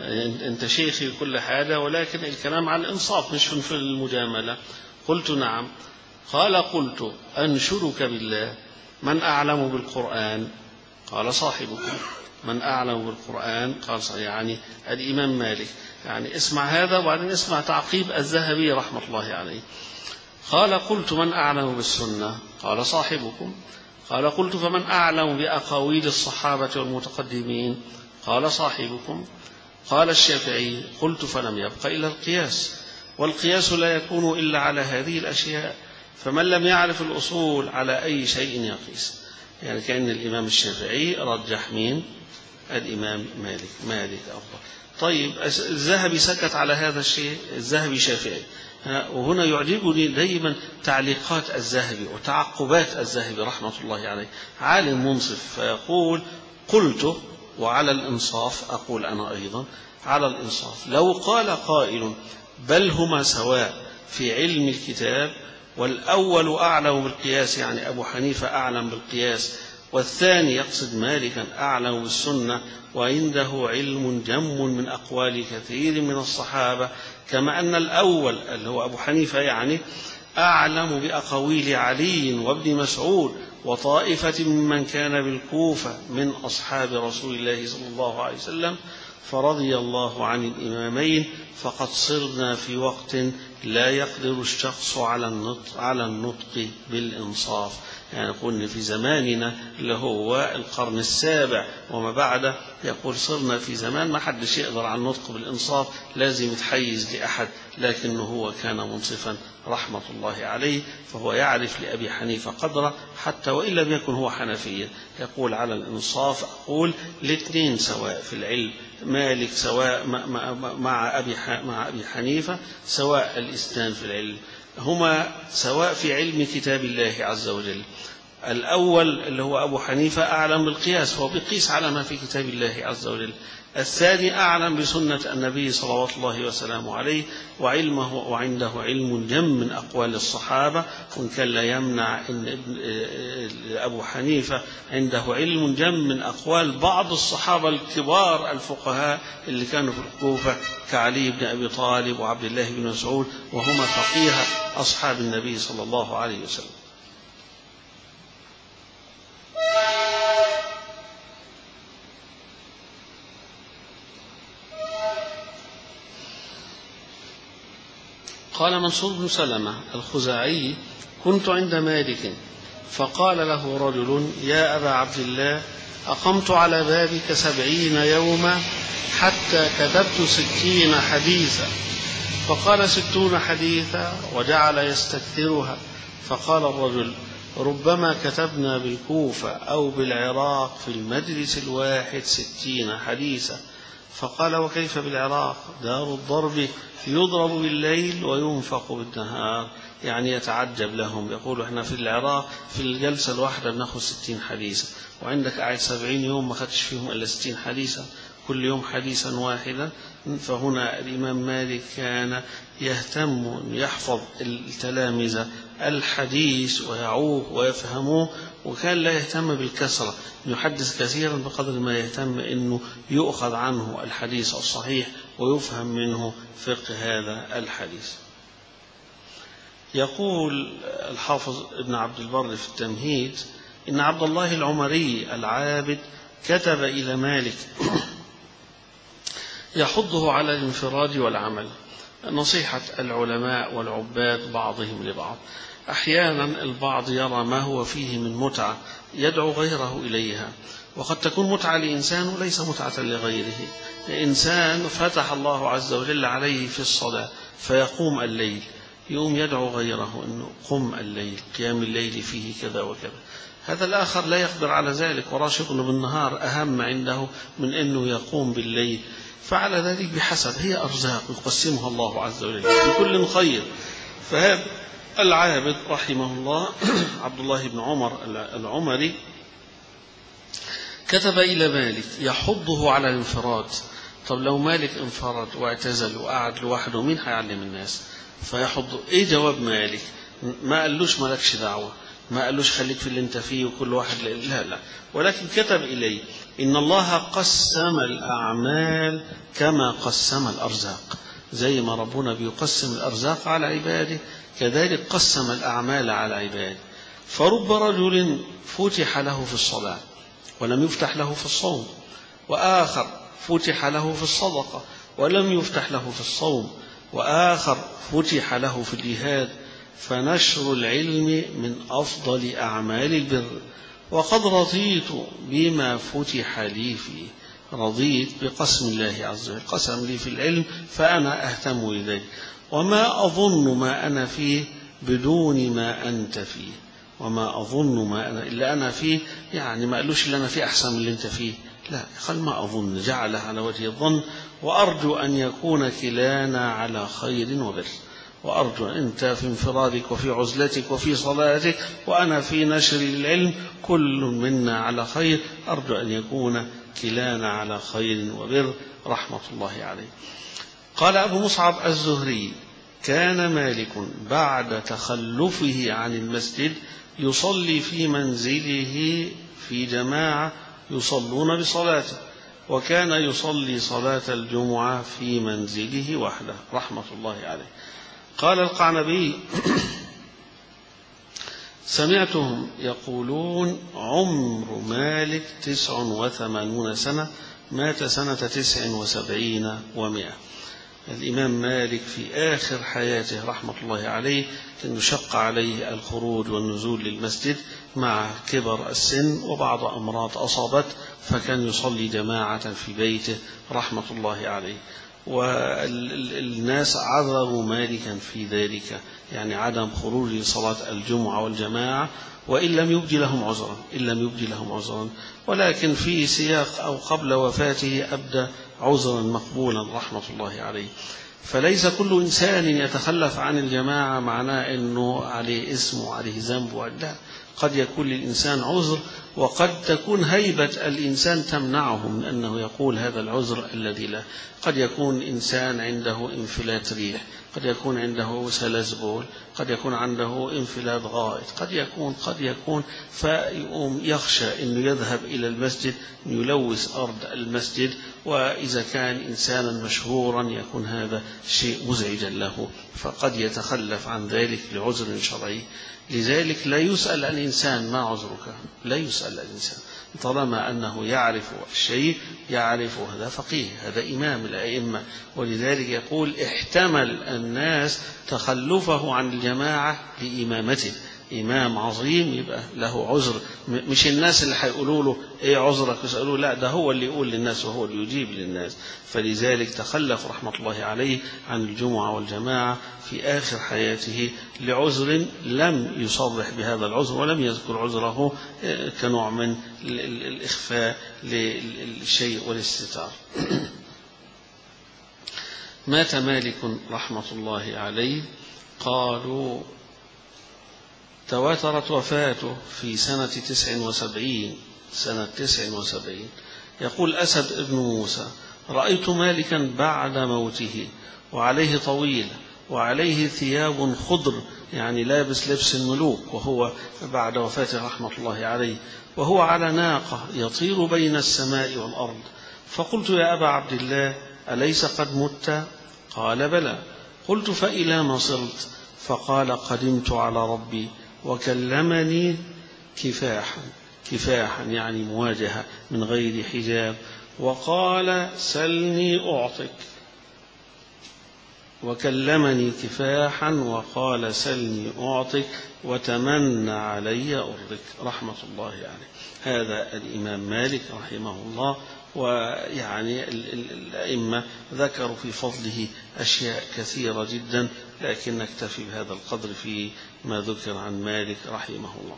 أنت شيخي كل حاجة ولكن الكلام على الإنصاف مش في المجاملة. قلت نعم. قال قلت أنشدك بالله من أعلم بالقرآن؟ قال صاحبكم. من أعلم بالقرآن؟ قال يعني الإمام مالك. يعني اسمع هذا وبعدين اسمع تعقيب الذهبي رحمة الله عليه. قال قلت من أعلم بالسنة؟ قال صاحبكم. قال قلت فمن أعلم بأقاويل الصحابة والمتقدمين؟ قال صاحبكم. قال الشافعي قلت فلم يبق إلا القياس، والقياس لا يكون إلا على هذه الأشياء، فمن لم يعرف الأصول على أي شيء يقيس. يعني كأن الإمام الشافعي رجح مين؟ الإمام مالك أفضل. طيب الذهبي سكت على هذا الشيء، الذهبي شافعي. وهنا يعجبني دائما تعليقات الذهبي وتعقبات الذهبي رحمة الله عليه، عالم منصف، فيقول قلت وعلى الإنصاف أقول أنا أيضا على الإنصاف. لو قال قائل بل هما سواء في علم الكتاب، والأول أعلم بالقياس يعني أبو حنيفة أعلم بالقياس، والثاني يقصد مالكا أعلم بالسنة وعنده علم جم من أقوال كثير من الصحابة، كما أن الأول اللي هو أبو حنيفة يعني أعلم بأقاويل علي وابن مسعود وطائفة ممن كان بالكوفة من أصحاب رسول الله صلى الله عليه وسلم، فرضي الله عن الإمامين، فقد صرنا في وقت لا يقدر الشخص على النطق بالإنصاف. يعني يقول في زماننا اللي هو القرن السابع وما بعده، يقول صرنا في زمان ما حدش يقدر على النطق بالإنصاف، لازم يتحيز لأحد، لكنه هو كان منصفا رحمة الله عليه، فهو يعرف لأبي حنيفة قدره حتى وإن لم يكن هو حنفيا. يقول على الإنصاف أقول الاثنين سواء في العلم، مالك سواء مع أبي حنيفة سواء الاثنان في العلم، هما سواء في علم كتاب الله عز وجل. الأول اللي هو أبو حنيفة أعلم بالقياس، هو بيقيس على ما في كتاب الله عز وجل. الثاني أعلم بسنة النبي صلوات الله وسلامه عليه وعلمه، وعنده علم جم من أقوال الصحابة، وإن كان لا يمنع أن أبو حنيفة عنده علم جم من أقوال بعض الصحابة الكبار الفقهاء اللي كانوا في الكوفة كعلي بن أبي طالب وعبد الله بن مسعود، وهما فقيه أصحاب النبي صلى الله عليه وسلم. قال منصور بن سلمة الخزاعي كنت عند مالك فقال له رجل يا أبا عبد الله أقمت على بابك 70 يوما حتى كتبت 60 حديثا. فقال 60 حديثا وجعل يستكثرها. فقال الرجل ربما كتبنا بالكوفة أو بالعراق في المجلس الواحد 60 حديثا. فقال وكيف بالعراق؟ دار الضرب يضرب بالليل وينفق بالنهار. يعني يتعجب لهم، يقول احنا في العراق في الجلسة الواحدة بناخذ 60 حديثا، وعندك قاعد 70 يوم ما خدش فيهم إلا 60 حديثا، كل يوم حديثا واحدا. فهنا الإمام مالك كان يهتم أن يحفظ التلامذة الحديث ويعوه ويفهموه، وكان لا يهتم بالكسرة يحدث كثيرا بقدر ما يهتم أنه يؤخذ عنه الحديث الصحيح ويفهم منه فقه هذا الحديث. يقول الحافظ ابن عبد البر في التمهيد إن عبد الله العمري العابد كتب إلى مالك يحضه على الانفراد والعمل، نصيحة العلماء والعباد بعضهم لبعض. أحيانا البعض يرى ما هو فيه من متعة يدعو غيره إليها، وقد تكون متعة لإنسان وليس متعة لغيره. إنسان فتح الله عز وجل عليه في الصلاة فيقوم الليل، يوم يدعو غيره أنه قم الليل، قيام الليل فيه كذا وكذا. هذا الآخر لا يقدر على ذلك وراه شغل بالنهار أهم عنده من أنه يقوم بالليل. فعلى ذلك بحسب، هي أرزاق يقسمها الله عز وجل بكل خير. فهذا العابد رحمه الله عبد الله بن عمر العمري كتب إلى مالك يحضه على الانفراد. طب لو مالك انفرد واعتزل وقعد لوحده مين هيعلم الناس؟ فيحض. إيه جواب مالك؟ ما قالوش مالكش دعوة، ما قالوش خليك في اللي انت فيه وكل واحد لا لا، ولكن كتب إليه إن الله قسم الأعمال كما قسم الأرزاق. زي ما ربنا بيقسم الأرزاق على عباده كذلك قسم الأعمال على عباده. فرب رجل فتح له في الصلاة ولم يفتح له في الصوم، وآخر فتح له في الصدقة ولم يفتح له في الصوم، وآخر فتح له في الجهاد. فنشر العلم من أفضل أعمال البر، وقد رضيت بما فتح لي فيه. رضيت بقسم الله عز وجل، قسم لي في العلم فأنا أهتم بذلك، وما أظن ما أنا فيه بدون ما أنت فيه، وما أظن ما أنا إلا أنا فيه، يعني ما قالوش اللي أنا فيه أحسن من اللي أنت فيه، لا، قال ما أظن، جعله على وجه الظن. وأرجو أن يكون كلانا على خير وبر، وأرجو أنت في انفرادك وفي عزلتك وفي صلاتك وأنا في نشر العلم، كل منا على خير، أرجو أن يكون كلانا على خير وبر رحمة الله عليه. قال أبو مصعب الزهري: كان مالك بعد تخلفه عن المسجد يصلي في منزله في جماعة يصلون بصلاته، وكان يصلي صلاة الجمعة في منزله وحده رحمة الله عليه. قال القعنبي: سمعتهم يقولون عمر مالك 89 سنة، مات سنة 79 و100. الإمام مالك في آخر حياته رحمة الله عليه كان يشق عليه الخروج والنزول للمسجد مع كبر السن وبعض أمراض أصابت، فكان يصلي جماعة في بيته رحمة الله عليه. والناس عذروا مالكا في ذلك، يعني عدم خروج لصلاة الجمعة والجماعة، وإن لم يبدي لهم عذرا، ولكن في سياق أو قبل وفاته أبدى عذرا مقبولا رحمة الله عليه. فليس كل إنسان يتخلف عن الجماعة معناه أنه عليه اسم وعليه ذنب، لا، قد يكون للإنسان عذر، وقد تكون هيبة الإنسان تمنعه من أنه يقول هذا العذر الذي له. قد يكون إنسان عنده انفلات ريح، قد يكون عنده سلس بول، قد يكون عنده انفلات غائط، قد يكون فيقوم يخشى أنه يذهب إلى المسجد يلوث أرض المسجد، وإذا كان إنسانا مشهورا يكون هذا شيء مزعجا له، فقد يتخلف عن ذلك لعذر شرعي. لذلك لا يسأل الإنسان ما عذرك، لا يسأل الإنسان طالما أنه يعرف الشيء، يعرف هذا فقيه، هذا إمام الأئمة. ولذلك يقول: احتمل الناس تخلفه عن الجماعة لإمامته، إمام عظيم يبقى له عذر، مش الناس اللي هيقولوا له إيه عذرك يسألوه، لا، ده هو اللي يقول للناس وهو اللي يجيب للناس. فلذلك تخلف رحمة الله عليه عن الجمعة والجماعة في آخر حياته لعذر لم يصرح بهذا العذر ولم يذكر عذره كنوع من الإخفاء للشيء والاستتار. مات مالك رحمة الله عليه، قالوا تواترت وفاته في سنة 79. يقول أسد بن موسى: رأيت مالكا بعد موته وعليه طويل وعليه ثياب خضر، يعني لابس لبس الملوك، وهو بعد وفاته رحمة الله عليه، وهو على ناقة يطير بين السماء والأرض. فقلت: يا أبا عبد الله، أليس قد مت؟ قال: بلى. قلت: فإلى ما صرت؟ فقال: قدمت على ربي وكلمني كفاحا يعني مواجهة من غير حجاب، وقال: سلني أعطك. وكلمني كفاحا وقال: سلني أعطك، وتمنى علي أرضك رحمة الله عليه. هذا الإمام مالك رحمه الله. ويعني الأئمة ذكروا في فضله أشياء كثيرة جدا، لكن نكتفي بهذا القدر في ما ذكر عن مالك رحمه الله.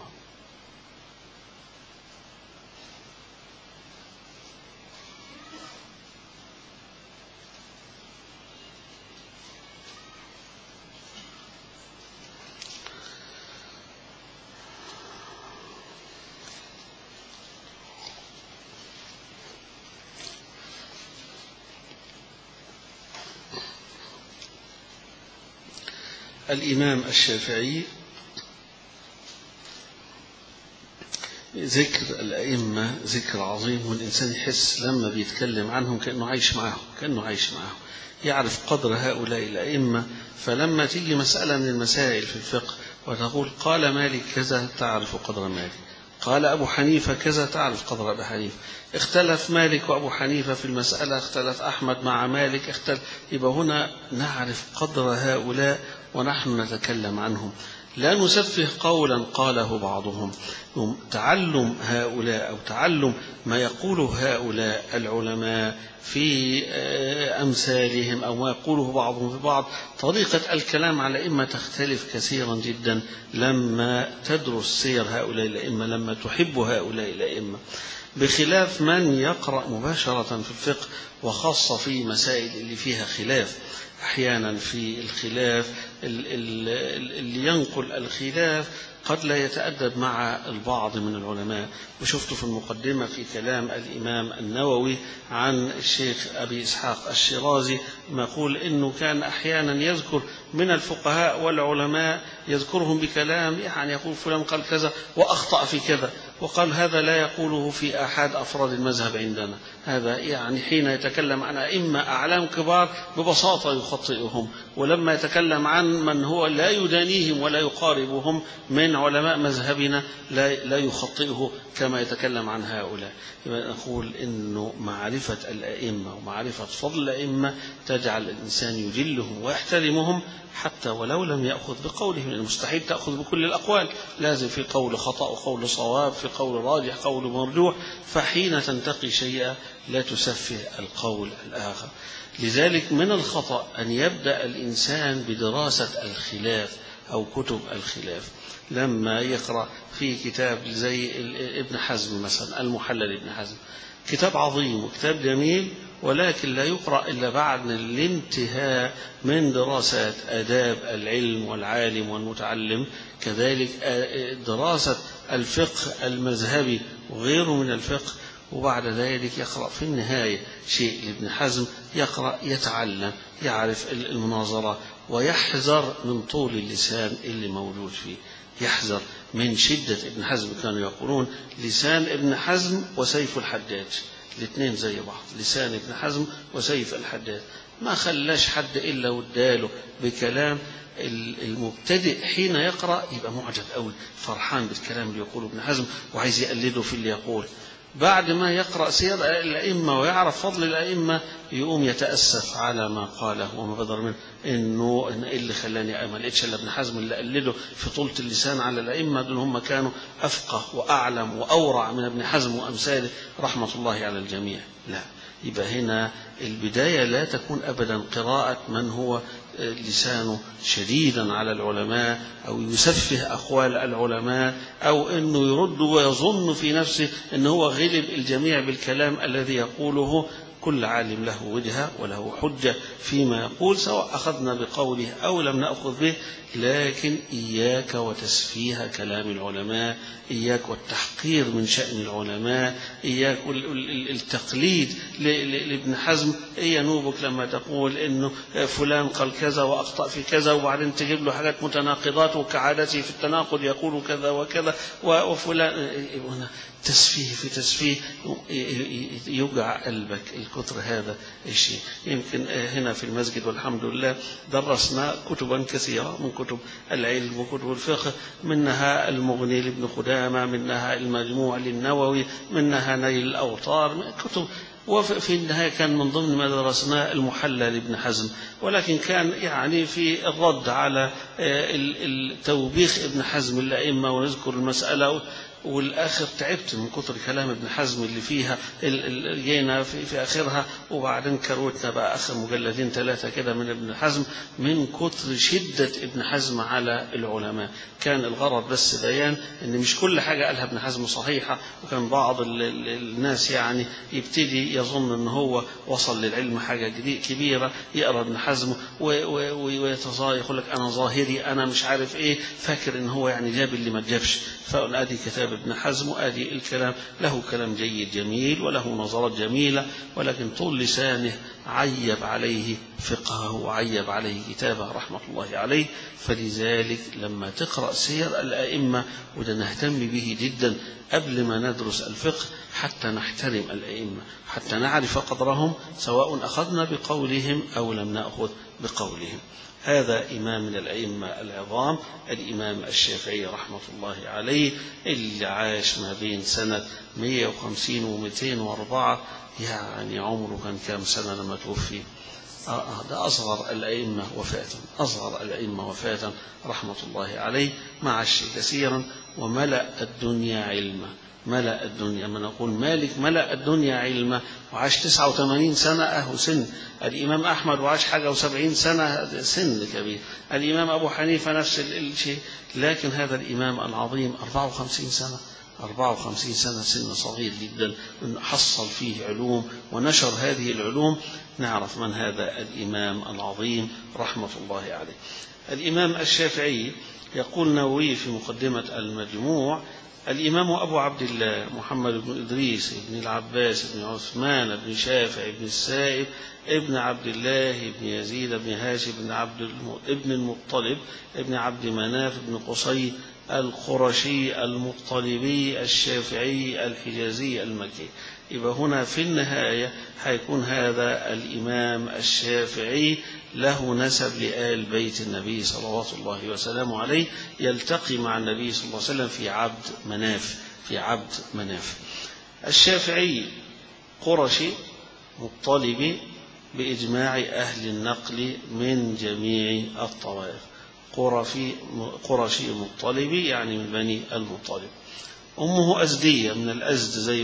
الإمام الشافعي ذكر الأئمة ذكر عظيم، والإنسان يحس لما بيتكلم عنهم كأنه عايش معهم، يعرف قدر هؤلاء الأئمة. فلما تيجي مسألة من المسائل في الفقه وتقول قال مالك كذا، تعرف قدر مالك. قال أبو حنيفة كذا، تعرف قدر أبو حنيفة. اختلف مالك وأبو حنيفة في المسألة، اختلف أحمد مع مالك، يبقى هنا نعرف قدر هؤلاء ونحن نتكلم عنهم. لا نسفه قولا قاله بعضهم. تعلم هؤلاء أو تعلم ما يقوله هؤلاء العلماء في أمثالهم أو ما يقوله بعضهم في بعض. طريقة الكلام على الأئمة تختلف كثيرا جدا لما تدرس سير هؤلاء الأئمة، لما تحب هؤلاء الأئمة، بخلاف من يقرأ مباشرة في الفقه، وخاصة في مسائل اللي فيها خلاف. أحيانا في الخلاف اللي ينقل الخلاف قد لا يتأدب مع البعض من العلماء. وشفت في المقدمة في كلام الإمام النووي عن الشيخ أبي إسحاق الشيرازي ما يقول إنه كان أحيانا يذكر من الفقهاء والعلماء يذكرهم بكلام، يعني يقول فلان قال كذا وأخطأ في كذا، وقال هذا لا يقوله في أحد أفراد المذهب عندنا. هذا يعني حين يتكلم عن أئمة أعلام كبار ببساطة يخطئهم، ولما يتكلم عن من هو لا يدانيهم ولا يقاربهم من علماء مذهبنا لا يخطئه كما يتكلم عن هؤلاء. نقول إنه معرفة الأئمة ومعرفة فضل الأئمة تجعل الإنسان يجلهم ويحترمهم، حتى ولو لم يأخذ بقولهم. المستحيل تأخذ بكل الأقوال، لازم في قول خطأ وقول صواب، في قول راجح قول مرجوح. فحين تنتقي شيئا لا تسفه القول الآخر. لذلك من الخطأ أن يبدأ الإنسان بدراسة الخلاف أو كتب الخلاف. لما يقرأ في كتاب زي ابن حزم مثلا، المحلل ابن حزم، كتاب عظيم وكتاب جميل، ولكن لا يقرأ إلا بعد الانتهاء من دراسات آداب العلم والعالم والمتعلم. كذلك دراسة الفقه المذهبي وغيره من الفقه، وبعد ذلك يقرأ في النهاية شيء لابن حزم، يقرأ يتعلم يعرف المناظرة، ويحذر من طول اللسان اللي موجود فيه، يحذر من شدة. ابن حزم كانوا يقولون لسان ابن حزم وسيف الحداد، الاثنين زي بعض، لسان ابن حزم وسيف الحداد. ما خلاش حد إلا وداله بكلام. المبتدئ حين يقرأ يبقى معجب قوي، فرحان بالكلام اللي يقوله ابن حزم وعايز يقلده في اللي يقول. بعد ما يقرأ سير الأئمة ويعرف فضل الأئمة يقوم يتأسف على ما قاله وما بدر منه، إنه اللي خلاني ما لقيتش إلا ابن حزم اللي قلده في طولة اللسان على الأئمة دول، هم كانوا أفقه وأعلم وأورع من ابن حزم وأمثاله رحمة الله على الجميع. لا، يبقى هنا البداية لا تكون أبدا قراءة من هو لسانه شديدا على العلماء أو يسفه أقوال العلماء، أو أنه يرد ويظن في نفسه أنه هو غلب الجميع بالكلام الذي يقوله. كل عالم له وجهة وله حجة فيما يقول، سواء أخذنا بقوله أو لم نأخذ به. لكن إياك وتسفيه كلام العلماء، إياك والتحقير من شأن العلماء، إياك التقليد لابن حزم. ينوبك لما تقول إنه فلان قال كذا وأخطأ في كذا، وبعدين تجيب له حاجات متناقضات، وكعادته في التناقض يقول كذا وكذا، وفلان تسفيه في تسفيه يوجع قلبك الكتر هذا الشيء. يمكن هنا في المسجد والحمد لله درسنا كتبا كثيرة من كتب العلم وكتب الفقه، منها المغني لابن قدامة، منها المجموع للنووي، منها نيل الأوطار، كتب. وفي النهاية كان من ضمن ما درسناه المحلل لابن حزم، ولكن كان يعني في الرد على التوبيخ ابن حزم الأئمة ونذكر المسألة. والآخر تعبت من كتر كلام ابن حزم اللي فيها، جينا في آخرها وبعدين كروتنا بقى آخر مجلدين 3 كده من ابن حزم من كتر شدة ابن حزم على العلماء. كان الغرض بس بيان ان مش كل حاجة قالها ابن حزم صحيحة، وكان بعض الناس يعني يبتدي يظن ان هو وصل للعلم حاجة كبيرة، يقرأ ابن حزم ويتظاهر يقول لك انا ظاهري انا مش عارف ايه، فاكر ان هو يعني جاب اللي ما جابش. فأدي كتاب ابن حزم، وآدي الكلام له كلام جيد جميل وله نظرات جميلة، ولكن طول لسانه عيب عليه فقهه وعيب عليه كتابه رحمة الله عليه. فلذلك لما تقرأ سير الأئمة، وده نهتم به جدا قبل ما ندرس الفقه حتى نحترم الأئمة، حتى نعرف قدرهم سواء أخذنا بقولهم أو لم نأخذ بقولهم. هذا إمام من الأئمة العظام الإمام الشافعي رحمة الله عليه، اللي عاش ما بين سنة 150 و204، يعني عمره كان كام سنة لما توفي؟ ده أصغر الأئمة وفاة، أصغر الأئمة وفاة رحمة الله عليه. ما عاش كثيرا وملأ الدنيا علما، ملأ الدنيا. من نقول مالك ملأ الدنيا علما وعاش 89 سنة، أهو سن. الإمام أحمد وعاش حاجة و70 سنة، سن كبير. الإمام أبو حنيفة نفس الشيء. لكن هذا الإمام العظيم 54 سنة، 54 سنة، سن صغير جدا، حصل فيه علوم ونشر هذه العلوم. نعرف من هذا الإمام العظيم رحمة الله عليه. الإمام الشافعي يقول النووي في مقدمة المجموع: الإمام أبو عبد الله محمد بن إدريس بن العباس بن عثمان بن شافع بن السائب ابن عبد الله بن يزيد بن هاشم بن ابن المطلب ابن عبد مناف بن قصي القرشي المطلبي الشافعي الحجازي المكي. يبقى هنا في النهاية هيكون هذا الإمام الشافعي له نسب لآل بيت النبي صلوات الله وسلامه عليه، يلتقي مع النبي صلى الله عليه وسلم في عبد مناف، في عبد مناف. الشافعي قرشي مطلبي بإجماع أهل النقل من جميع الطوائف. قرشي مطلبي يعني من بني المطلب. أمه أزدية من الأزد زي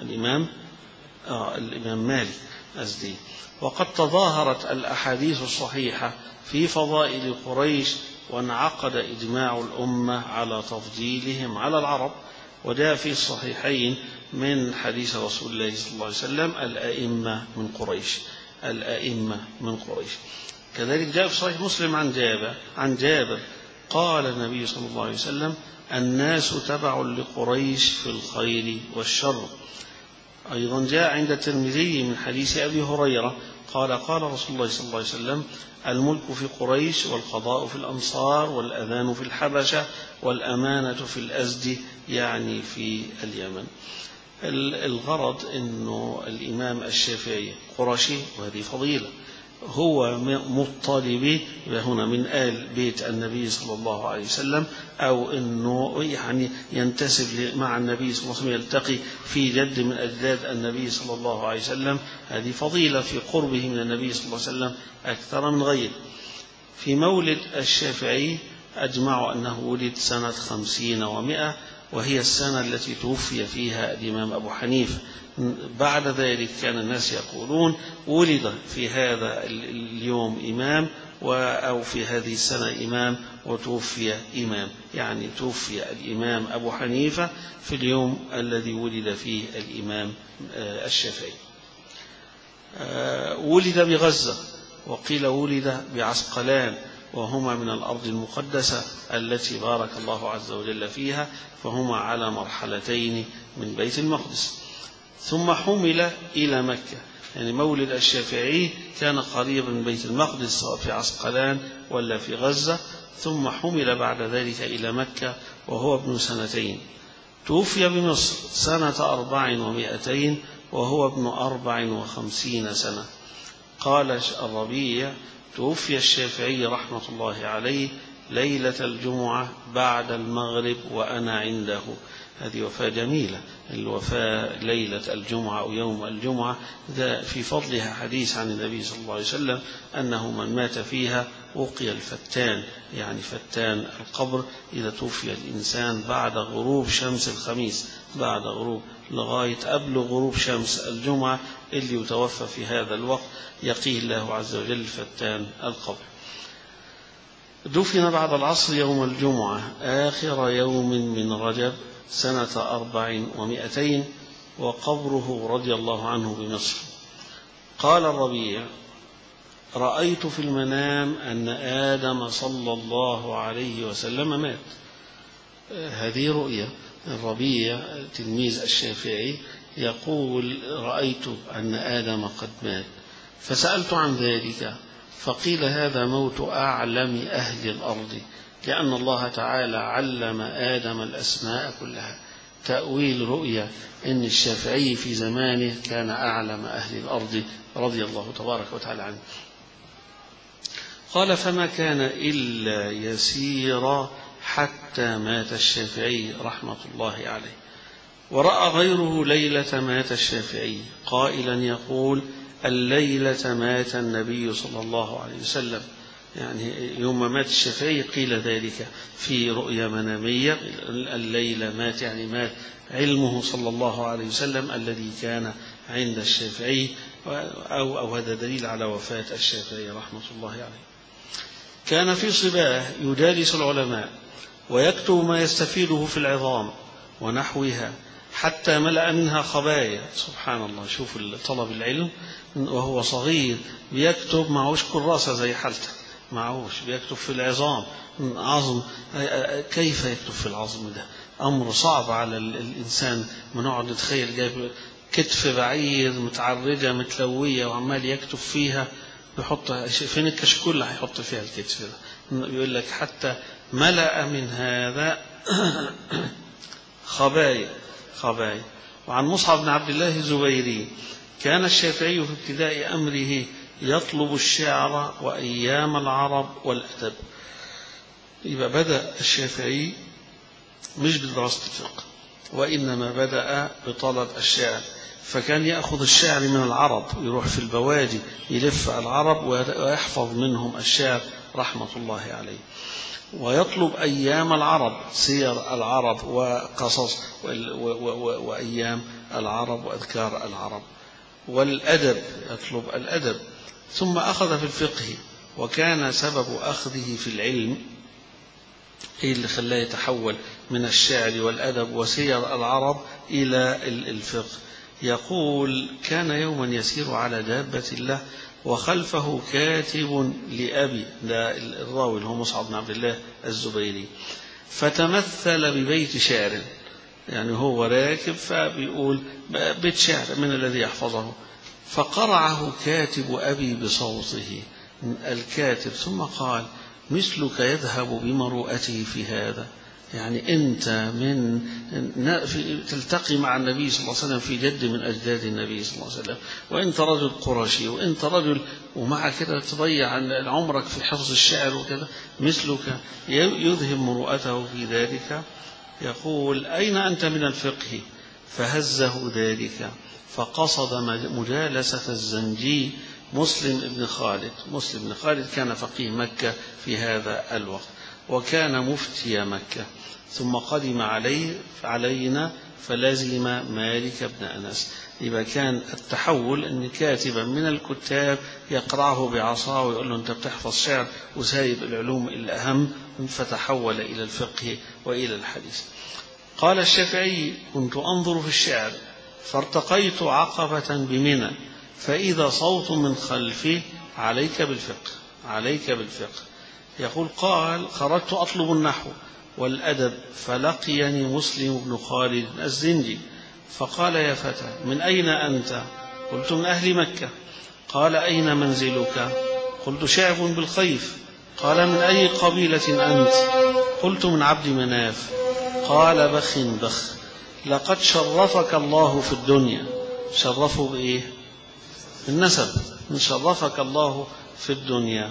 الإمام مالك أزدي. وقد تظاهرت الأحاديث الصحيحة في فضائل قريش، وانعقد إجماع الأمة على تفضيلهم على العرب. وجاء في الصحيحين من حديث رسول الله صلى الله عليه وسلم: الأئمة من قريش، الأئمة من قريش. كذلك جاء في صحيح مسلم عن جابر قال النبي صلى الله عليه وسلم: الناس تبع لقريش في الخير والشر. أيضا جاء عند الترمذي من حديث أبي هريرة قال: قال رسول الله صلى الله عليه وسلم: الملك في قريش، والقضاء في الأنصار، والأذان في الحبشة، والأمانة في الأزد، يعني في اليمن. الغرض أنه الإمام الشافعي قرشي، وهذه فضيلة. هو مطلبي هنا من آل بيت النبي صلى الله عليه وسلم، أو أنه يعني ينتسب مع النبي صلى الله عليه وسلم، يلتقي في جد من أجداد النبي صلى الله عليه وسلم. هذه فضيلة في قربه من النبي صلى الله عليه وسلم أكثر من غيره. في مولد الشافعي أجمعوا أنه ولد سنة 50 و100، وهي السنة التي توفي فيها الإمام أبو حنيفة. بعد ذلك كان الناس يقولون ولد في هذا اليوم إمام، أو في هذه السنة إمام، وتوفي إمام، يعني توفي الإمام أبو حنيفة في اليوم الذي ولد فيه الإمام الشافعي. ولد بغزة، وقيل ولد بعسقلان، وهما من الأرض المقدسة التي بارك الله عز وجل فيها، فهما على مرحلتين من بيت المقدس. ثم حمل إلى مكة، يعني مولد الشافعي كان قريبا من بيت المقدس سواء في عسقلان ولا في غزة. ثم حمل بعد ذلك إلى مكة وهو ابن 2 سنين. توفي بمصر سنة 400 وهو ابن 54 سنة. قال الربيع: توفي الشافعي رحمة الله عليه ليلة الجمعة بعد المغرب وأنا عنده. هذه وفاة جميلة، الوفاة ليلة الجمعة أو يوم الجمعة، ذا في فضلها حديث عن النبي صلى الله عليه وسلم أنه من مات فيها وقي الفتان، يعني فتان القبر، إذا توفي الإنسان بعد غروب شمس الخميس، بعد غروب لغاية قبل غروب شمس الجمعة اللي يتوفى في هذا الوقت، يقيه الله عز وجل فتان القبر. دفن بعد العصر يوم الجمعة آخر يوم من رجب سنة 400، وقبره رضي الله عنه بمصر. قال الربيع: رأيت في المنام أن آدم صلى الله عليه وسلم مات. هذه رؤيا. الربيع تلميذ الشافعي يقول رأيت أن آدم قد مات فسألت عن ذلك فقيل هذا موت أعلم أهل الأرض لأن الله تعالى علم آدم الأسماء كلها. تأويل رؤيا إن الشافعي في زمانه كان أعلم أهل الأرض رضي الله تبارك وتعالى عنه. قال فما كان إلا يسيرا حتى مات الشافعي رحمة الله عليه. ورأى غيره ليلة مات الشافعي قائلا يقول الليلة مات النبي صلى الله عليه وسلم، يعني يوم مات الشافعي قيل ذلك في رؤيا منامية، الليلة مات يعني مات علمه صلى الله عليه وسلم الذي كان عند الشافعي، أو هذا دليل على وفاة الشافعي رحمة الله عليه. كان في صباه يجالس العلماء ويكتب ما يستفيده في العظام ونحوها حتى ملأ منها خبايا. سبحان الله، شوف طلب العلم وهو صغير بيكتب معوش كراسة زي حالته، معوش بيكتب في العظام عظم. كيف يكتب في العظم؟ ده أمر صعب على الإنسان. بنقعد نتخيل جايب كتف بعير متعرجة متلوية وعمال يكتب فيها، يحط فين الكشكول اللي هيحط فيها الكتف ده؟ يقول لك حتى ملأ من هذا خبايا. وعن مصعب بن عبد الله الزبيري كان الشافعي في ابتداء أمره يطلب الشعر وأيام العرب والأدب. يبقى بدأ الشافعي مش بدراسة الفقه وإنما بدأ بطلب الشعر، فكان يأخذ الشعر من العرب، يروح في البوادي يلف العرب ويحفظ منهم الشعر رحمة الله عليه. ويطلب أيام العرب، سير العرب وقصص وأيام العرب وأذكار العرب. والأدب يطلب الأدب. ثم أخذ في الفقه، وكان سبب أخذه في العلم إيه اللي خلاه يتحول من الشعر والأدب وسير العرب إلى الفقه. يقول كان يوما يسير على دابة له وخلفه كاتب لأبي، ده الراوي اللي هو مصعب بن عبد الله الزبيري، فتمثل ببيت شعر، يعني هو راكب فبيقول بيت شعر من الذي يحفظه، فقرعه كاتب أبي بصوته الكاتب، ثم قال مثلك يذهب بمروءته في هذا، يعني أنت من تلتقي مع النبي صلى الله عليه وسلم في جد من أجداد النبي صلى الله عليه وسلم، وأنت رجل قرشي وأنت رجل، ومع كده تضيع عمرك في حفظ الشعر وكذا، مثلك يذهب مروءته في ذلك. يقول أين أنت من الفقه؟ فهزه ذلك فقصد مجالسة الزنجي مسلم بن خالد. مسلم بن خالد كان فقيه مكة في هذا الوقت وكان مفتي مكة، ثم قدم علينا فلزم مالك بن أنس. يبقى كان التحول أن كاتبا من الكتاب يقرعه بعصاه ويقول له أنت بتحفظ شعر وسايب العلوم الأهم، فتحول إلى الفقه وإلى الحديث. قال الشافعي كنت أنظر في الشعر فارتقيت عقبة بمنى فإذا صوت من خلفي عليك بالفقه. يقول قال خرجت أطلب النحو والأدب فلقيني مسلم بن خالد الزنجي فقال يا فتى من أين أنت؟ قلت من أهل مكة. قال أين منزلك؟ قلت شعب بالخيف. قال من أي قبيلة أنت؟ قلت من عبد مناف. قال بخ لقد شرفك الله في الدنيا. شرفه بإيه؟ النسب. شرفك الله في الدنيا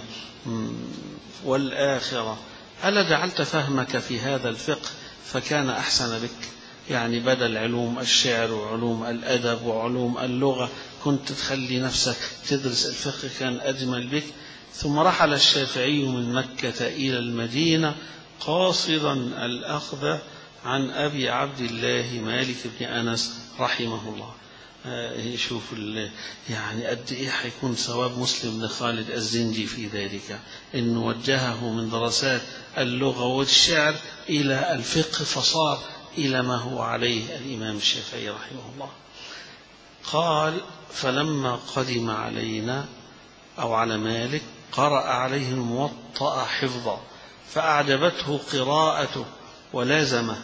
والآخرة. ألا جعلت فهمك في هذا الفقه فكان أحسن بك، يعني بدل علوم الشعر وعلوم الأدب وعلوم اللغة كنت تخلي نفسك تدرس الفقه كان أجمل بك. ثم رحل الشافعي من مكة إلى المدينة قاصدا الأخذ عن أبي عبد الله مالك بن أنس رحمه الله. يشوف يعني قد إيه حيكون ثواب مسلم بن خالد الزنجي في ذلك، إنه وجهه من دراسات اللغة والشعر إلى الفقه فصار إلى ما هو عليه الإمام الشافعي رحمه الله. قال فلما قدم علينا أو على مالك قرأ عليه الموطأ حفظا فأعجبته قراءته ولازمه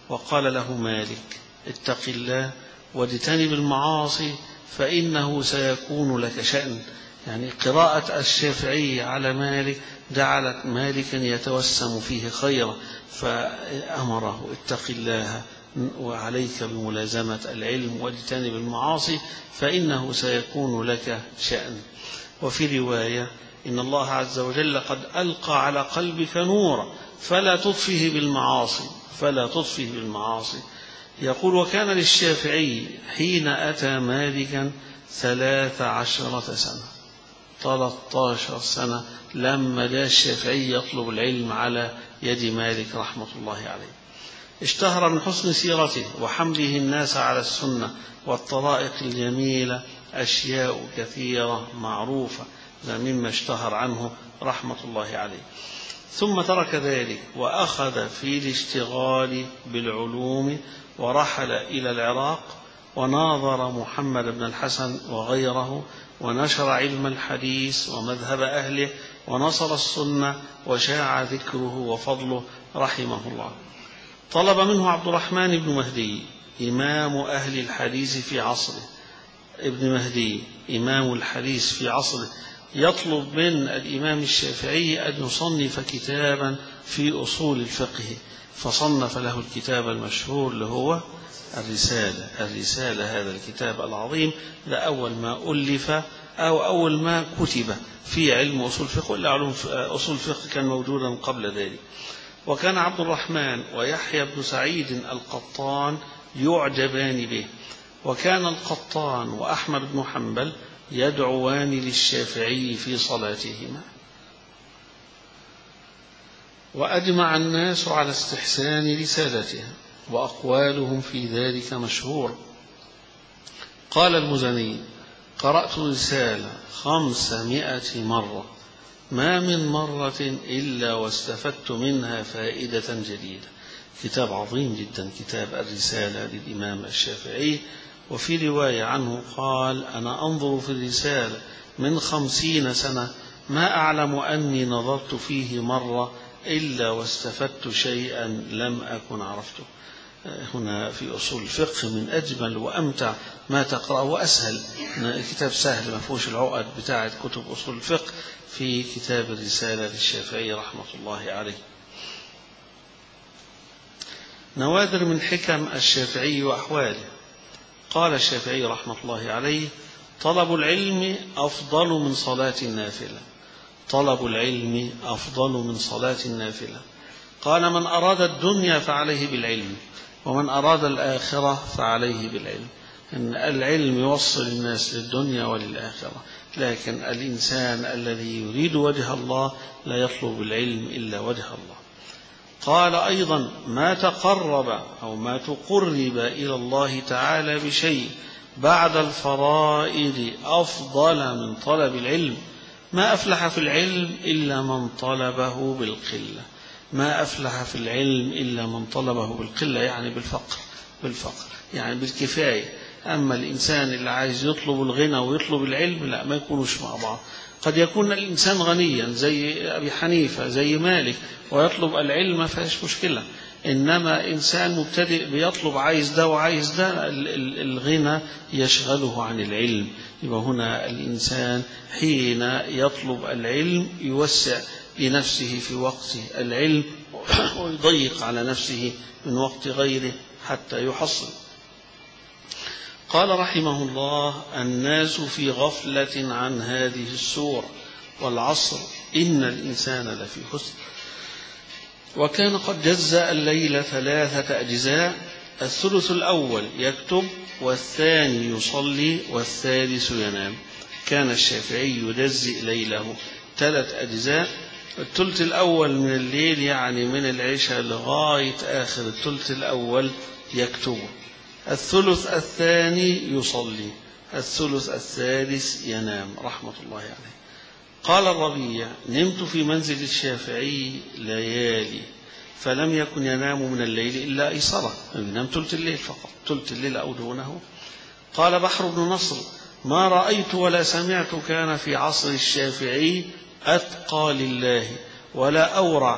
وقال له مالك: اتق الله واجتنب المعاصي فإنه سيكون لك شأن. يعني قراءة الشافعي على مالك جعلت مالكا يتوسم فيه خيرا، فأمره: اتق الله وعليك بملازمة العلم واجتنب المعاصي فإنه سيكون لك شأن. وفي رواية: إن الله عز وجل قد ألقى على قلبك نورا فلا تطفه بالمعاصي. يقول: وكان للشافعي حين أتى مالكا 13 سنة، 13 سنة لما جاء الشافعي يطلب العلم على يد مالك رحمة الله عليه. اشتهر من حسن سيرته وحمله الناس على السنة والطرائق الجميلة أشياء كثيرة معروفة مما اشتهر عنه رحمة الله عليه. ثم ترك ذلك وأخذ في الاشتغال بالعلوم ورحل إلى العراق وناظر محمد بن الحسن وغيره ونشر علم الحديث ومذهب أهله ونصر السنة وشاع ذكره وفضله رحمه الله. طلب منه عبد الرحمن بن مهدي إمام أهل الحديث في عصره، ابن مهدي إمام الحديث في عصره، يطلب من الإمام الشافعي أن يصنف كتابا في أصول الفقه، فصنف له الكتاب المشهور اللي هو الرسالة. هذا الكتاب العظيم ده أول ما ألف أو أول ما كتب في علم أصول الفقه، ولا علوم أصول الفقه كان موجودا قبل ذلك. وكان عبد الرحمن ويحيى بن سعيد القطان يعجبان به، وكان القطان وأحمد بن حنبل يدعوان للشافعي في صلاتهما. وأجمع الناس على استحسان رسالتها وأقوالهم في ذلك مشهور. قال المزني: قرأت رسالة 500 مرة، ما من مرة إلا واستفدت منها فائدة جديدة. كتاب عظيم جدا، كتاب الرسالة للإمام الشافعي. وفي رواية عنه قال: أنا أنظر في الرسالة من 50 سنة ما أعلم أني نظرت فيه مرة إلا واستفدت شيئا لم أكن عرفته. هنا في أصول الفقه من أجمل وأمتع ما تقرأ وأسهل، الكتاب سهل ما فيهوش العقد بتاعة كتب أصول الفقه، في كتاب الرسالة للشافعي رحمة الله عليه. نوادر من حكم الشافعي وأحواله. قال الشافعي رحمة الله عليه: طلب العلم أفضل من صلاة النافلة. طلب العلم أفضل من صلاة النافلة. قال: من أراد الدنيا فعليه بالعلم، ومن أراد الآخرة فعليه بالعلم. إن العلم يوصل الناس للدنيا وللآخرة، لكن الإنسان الذي يريد وجه الله لا يطلب العلم إلا وجه الله. قال أيضا: ما تقرب أو ما تقرب إلى الله تعالى بشيء بعد الفرائض أفضل من طلب العلم. ما أفلح في العلم إلا من طلبه بالقلة. ما أفلح في العلم إلا من طلبه بالقلة، يعني بالفقر يعني بالكفاية. أما الإنسان اللي عايز يطلب الغنى ويطلب العلم لا، ما يكونوش مع بعض. قد يكون الإنسان غنيا زي أبي حنيفة زي مالك ويطلب العلم ما فيهاش مشكلة، إنما إنسان مبتدئ بيطلب عايز ده وعايز ده، الغنى يشغله عن العلم. يبقى هنا الإنسان حين يطلب العلم يوسع لنفسه في وقت العلم ويضيق على نفسه من وقت غيره حتى يحصل. قال رحمه الله: الناس في غفلة عن هذه السورة، والعصر إن الإنسان لفي خسر. وكان قد جزأ الليل 3 أجزاء: الثلث الأول يكتب، والثاني يصلي، والثالث ينام. كان الشافعي يجزئ ليله 3 أجزاء: الثلث الأول من الليل يعني من العشاء لغاية آخر الثلث الأول يكتبه، الثلث الثاني يصلي، الثلث الثالث ينام رحمة الله عليه. قال الربيع: نمت في منزل الشافعي ليالي فلم يكن ينام من الليل إلا أيسرة، ينام ثلث الليل فقط، ثلث الليل أو دونه. قال بحر بن نصر: ما رأيت ولا سمعت كان في عصر الشافعي أتقى لله ولا أورع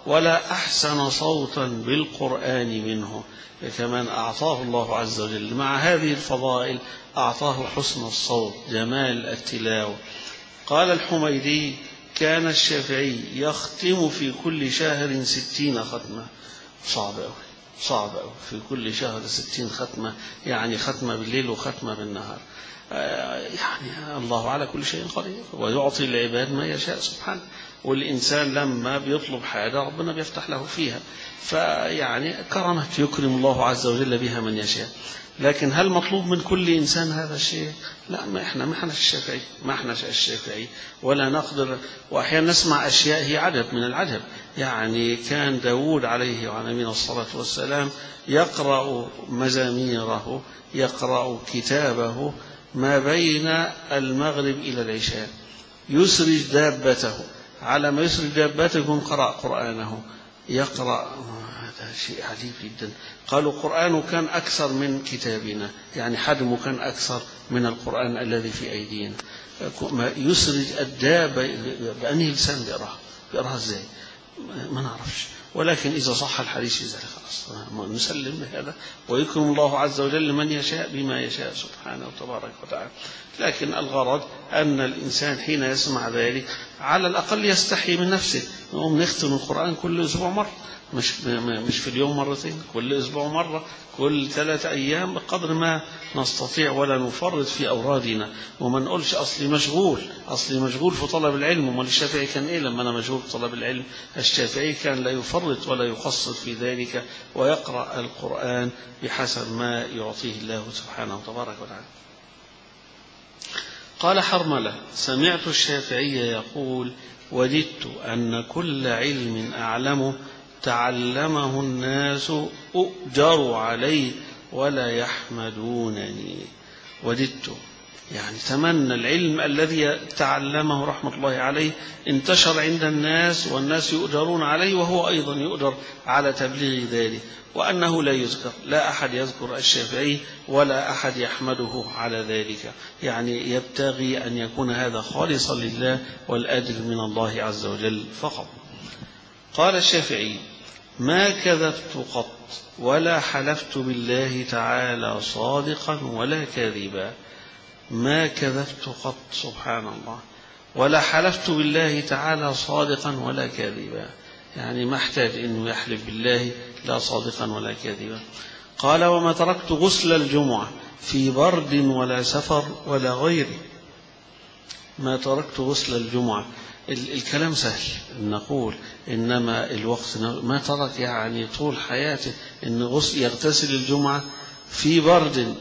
ولا أحسن صوتا بالقرآن منه، كمان أعطاه الله عز وجل مع هذه الفضائل أعطاه حسن الصوت جمال التلاوة. قال الحميدي: كان الشافعي يختم في كل شهر 60 ختمة. صعب أوي، صعب أوي، في كل شهر 60 ختمة، يعني ختمة بالليل وختمة بالنهار. يعني الله على كل شيء قدير، ويعطي العباد ما يشاء سبحانه، والإنسان لما بيطلب حاجة ربنا بيفتح له فيها، فيعني كرمت يكرم الله عز وجل بها من يشاء. لكن هل مطلوب من كل إنسان هذا الشيء؟ لا، ما احنا الشافعي ولا نقدر. وأحيانا نسمع أشياء هي عجب من العجب. يعني كان داود عليه وعلى نبينا الصلاة والسلام يقرأ مزاميره، يقرأ كتابه ما بين المغرب إلى العشاء، يسرج دابته، على ما يسرج دابته يكون قرأ قرآنه، يقرأ. هذا شيء عجيب جدا. قالوا قرآنه كان أكثر من كتابنا، يعني حجمه كان أكثر من القرآن الذي في أيدينا. يسرج الدابة بأنهي لسان بيقراها إزاي ما نعرفش، ولكن إذا صح الحديث في ذلك خلاص نسلم بهذا، ويكرم الله عز وجل من يشاء بما يشاء سبحانه وتبارك وتعالى. لكن الغرض أن الإنسان حين يسمع ذلك على الأقل يستحي من نفسه. نقوم نختم القرآن كل أسبوع مرة، مش في اليوم مرتين، كل أسبوع مرة، كل 3 أيام بقدر ما نستطيع، ولا نفرط في أورادنا. وما نقولش أصلي مشغول في طلب العلم. وما الشافعي كان إيه لما أنا مشغول في طلب العلم؟ الشافعي كان لا يفرط ولا يقصر في ذلك، ويقرأ القرآن بحسب ما يعطيه الله سبحانه وتبارك وتعالى. قال حرملة: سمعت الشافعي يقول: وددت أن كل علم أعلمه تعلمه الناس أؤجروا عليه ولا يحمدونني. وددت يعني تمنى العلم الذي تعلمه رحمة الله عليه انتشر عند الناس، والناس يؤجرون عليه، وهو أيضا يؤجر على تبليغ ذلك، وأنه لا يذكر، لا أحد يذكر الشافعي ولا أحد يحمده على ذلك. يعني يبتغي أن يكون هذا خالصا لله والأجر من الله عز وجل فقط. قال الشافعي: ما كذبت قط ولا حلفت بالله تعالى صادقا ولا كاذبا. ما كذبت قط، سبحان الله، ولا حلفت بالله تعالى صادقا ولا كاذبا، يعني ما احتاج انه يحلف بالله لا صادقا ولا كاذبا. قال: وما تركت غسل الجمعة في برد ولا سفر ولا غيره. ما تركت غسل الجمعة، الكلام سهل نقول، إنما الوقت ما ترك، يعني طول حياته إن يغتسل الجمعة في برد.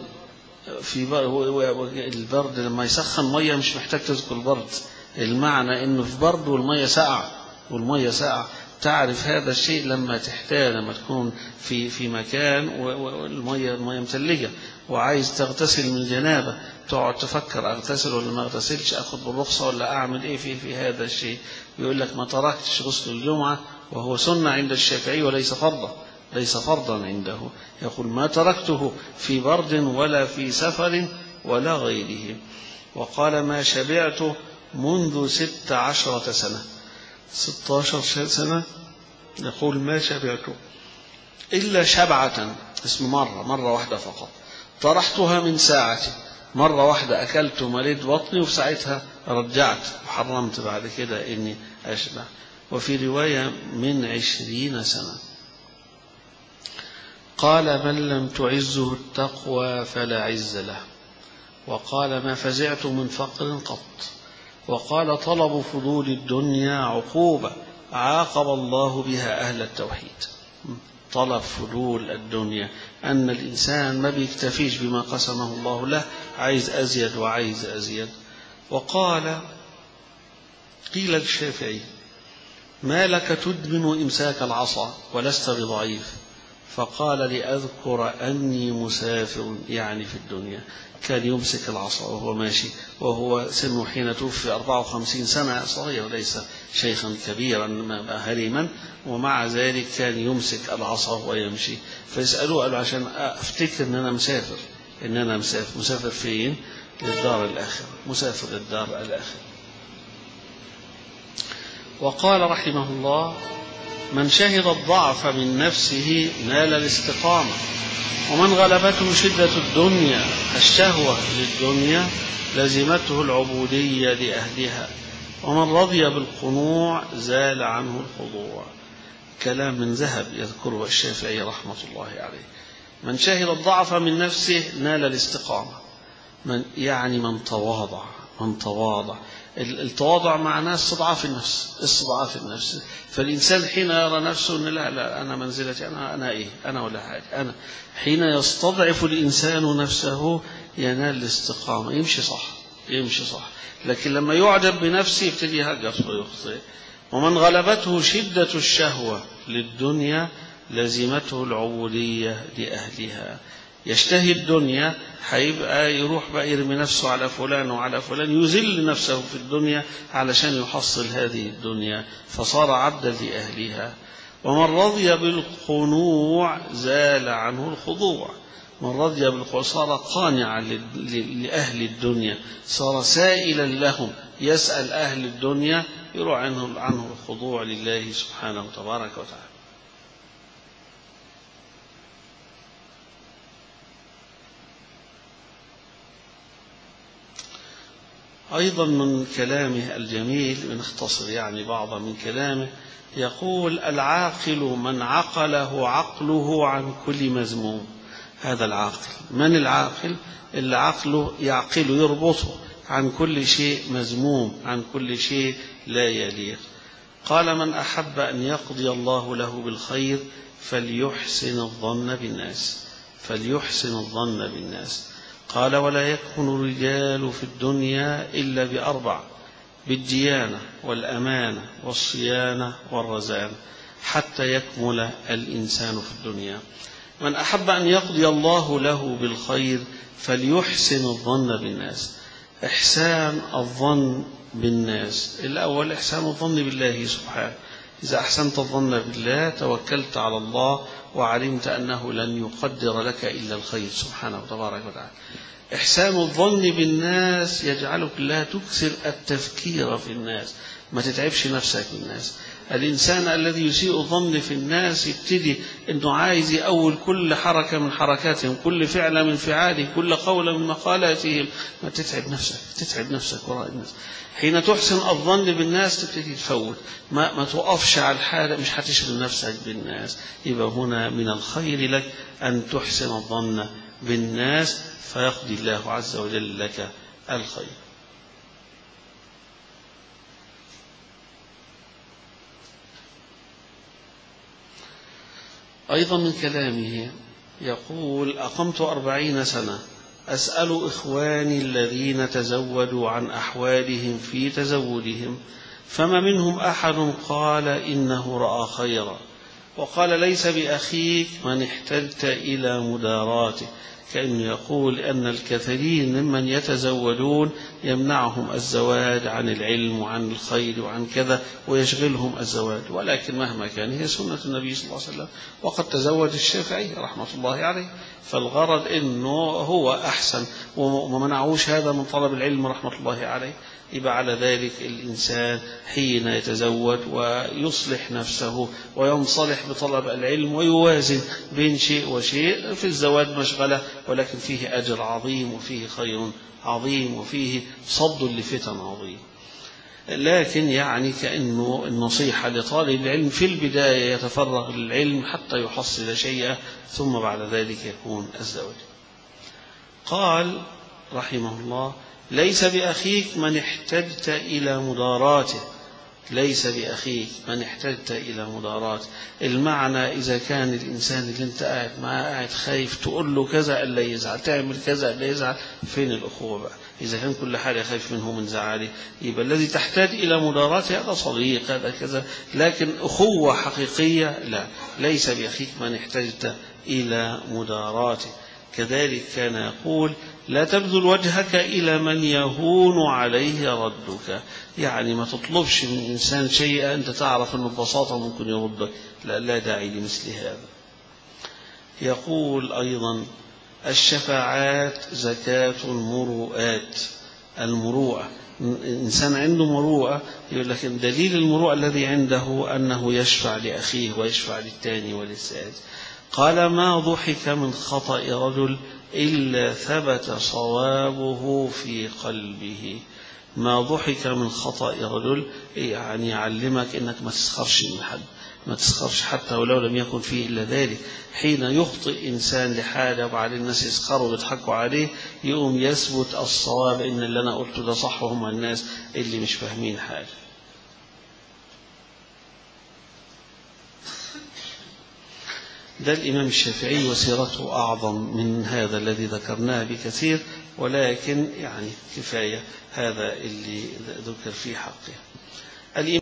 البرد لما يسخن مية مش محتاج تذكر البرد، المعنى إنه في برد والمية ساقعة. تعرف هذا الشيء لما تحتاج، لما تكون في مكان والمية مثلجة وعايز تغتسل من جنابة، تقعد تفكر أغتسل ولا ما أغتسلش، أخذ بالرخصة ولا أعمل إيه في هذا الشيء. يقول لك: ما تركتش غسل الجمعة، وهو سنة عند الشافعي وليس فرضا، ليس فرضا عنده. يقول: ما تركته في برد ولا في سفر ولا غيره. وقال: ما شبعت منذ 16 سنة. 16 سنة يقول: ما شبعت إلا شبعة، اسم مرة واحدة فقط، طرحتها من ساعتي، مرة واحدة أكلت ومليت بطني، وفي ساعتها رجعت وحرمت بعد كده إني أشبع. وفي رواية من 20 سنة. قال: من لم تعزه التقوى فلا عز له. وقال: ما فزعت من فقر قط. وقال: طلب فضول الدنيا عقوبة عاقب الله بها أهل التوحيد. طلب فضول الدنيا، أن الإنسان ما بيكتفيش بما قسمه الله له، عايز أزيد وعايز أزيد. وقال: قيل للشافعي: ما لك تدمن إمساك العصا ولست بضعيف؟ فقال: لأذكر أني مسافر، يعني في الدنيا. كان يمسك العصا وهو ماشي، وهو سنه حين توفي 54 سنة، صغير ليس شيخا كبيرا هريما، ومع ذلك كان يمسك العصا ويمشي. فيسألوه، قالوا: عشان أفتكر أن أنا مسافر فين؟ للدار الآخرة، مسافر للدار الآخرة. وقال رحمه الله: من شهد الضعف من نفسه نال الاستقامة، ومن غلبته شدة الدنيا الشهوة للدنيا لزمته العبودية لأهلها، ومن رضي بالقنوع زال عنه الخضوع. كلام من ذهب يذكره الشافعي رحمة الله عليه. من شهد الضعف من نفسه نال الاستقامة، من تواضع. التواضع معناه استضعاف النفس. فالإنسان حين يرى نفسه أن لا أنا منزلتي أنا ولا حاجة أنا، حين يستضعف الإنسان نفسه ينال الاستقامة، يمشي صح. لكن لما يعجب بنفسه يبتدي يهجس ويخطئ. ومن غلبته شدة الشهوة للدنيا لزمته العبودية لأهلها. يشتهي الدنيا هيبقى يروح بقى يرمي نفسه على فلان وعلى فلان، يذل نفسه في الدنيا علشان يحصل هذه الدنيا، فصار عبدا لأهلها. ومن رضي بالقنوع زال عنه الخضوع. من رضي بالقنوع صار قانعا لأهل الدنيا، صار سائلا لهم، يسأل أهل الدنيا، يروح عنه الخضوع لله سبحانه تبارك وتعالى. أيضا من كلامه الجميل، بنختصر بعضا من كلامه، يقول: العاقل من عقله عقله عن كل مذموم. هذا العاقل. من العاقل؟ اللي عقله يعقله يربطه عن كل شيء مذموم، عن كل شيء لا يليق. قال: من أحب أن يقضي الله له بالخير فليحسن الظن بالناس. قال: ولا يكون الرجال في الدنيا إلا بأربع: بالديانة والأمانة والصيانة والرزانة، حتى يكمل الإنسان في الدنيا. من أحب أن يقضي الله له بالخير فليحسن الظن بالناس. إحسان الظن بالناس، الأول إحسان الظن بالله سبحانه. إذا أحسنت الظن بالله توكلت على الله وعلمت أنه لن يقدر لك إلا الخير سبحانه تبارك وتعالى. إحسان الظن بالناس يجعلك لا تكثر التفكير في الناس، ما تتعبش نفسك بالناس. الإنسان الذي يسيء الظن في الناس يبتدي أنه عايز يأول كل حركة من حركاتهم، كل فعل من فعالهم، كل قول من مقالاتهم. ما تتعب نفسك وراء الناس. حين تحسن الظن بالناس تبتدي تفوت، ما توقفش على الحالة، مش هتشغل نفسك بالناس. يبقى هنا من الخير لك أن تحسن الظن بالناس، فيقضي الله عز وجل لك الخير. أيضا من كلامه يقول: أقمت 40 سنة أسأل إخواني الذين تزودوا عن أحوالهم في تزودهم، فما منهم أحد قال إنه رأى خيرا. وقال: ليس بأخيك من احتجت إلى مداراته، كأنه يقول أن الكثيرين ممن يتزودون يمنعهم الزواج عن العلم وعن الخير وعن كذا، ويشغلهم الزواج. ولكن مهما كان هي سنة النبي صلى الله عليه وسلم، وقد تزوج الشافعي رحمة الله عليه، فالغرض أنه هو أحسن وما منعوش هذا من طلب العلم رحمة الله عليه. يبقى على ذلك الإنسان حين يتزوج ويصلح نفسه وينصلح بطلب العلم ويوازن بين شيء وشيء. في الزواج مشغلة، ولكن فيه أجر عظيم وفيه خير عظيم وفيه صد لفتن عظيم. لكن كأنه النصيحة لطالب العلم في البداية يتفرغ للعلم حتى يحصل شيئا، ثم بعد ذلك يكون الزواج. قال رحمه الله: ليس بأخيك من احتجت إلى مداراته. ليس بأخيك من احتجت إلى مداراته، المعنى إذا كان الإنسان اللي انت قاعد معاه قاعد خايف تقول له كذا ألا يزعل، تعمل كذا ألا يزعل، فين الأخوة بقى؟ إذا كان كل حاجة خايف منه من زعله، يبقى الذي تحتاج إلى مداراته هذا صديق، هذا كذا. لكن أخوة حقيقية لا، ليس بأخيك من احتجت إلى مداراته. كذلك كان يقول: لا تبذل وجهك إلى من يهون عليه ردك. ما تطلبش من إنسان شيئا أنت تعرف أنه ببساطة ممكن يردك، لا داعي لمثل هذا. يقول أيضا: الشفاعات زكاة المروءات. المروءة إنسان عنده مروءة، يقول لك دليل المروءة الذي عنده أنه يشفع لأخيه ويشفع للثاني وللثالث. قال ما ضحك من خطأ رجل إلا ثبت صوابه في قلبه. ما ضحك من خطأ رجل يعني يعلمك أنك ما تسخرش من حد، ما تسخرش حتى ولو لم يكن فيه إلا ذلك. حين يخطئ إنسان لحاله وبعدين الناس يسخروا ويضحكوا عليه، يقوم يثبت الصواب إن اللي أنا قلته ده صح، وهم الناس اللي مش فاهمين حاجة. ده الإمام الشافعي، وسيرته أعظم من هذا الذي ذكرناه بكثير، ولكن يعني كفاية هذا اللي ذكر في حقه.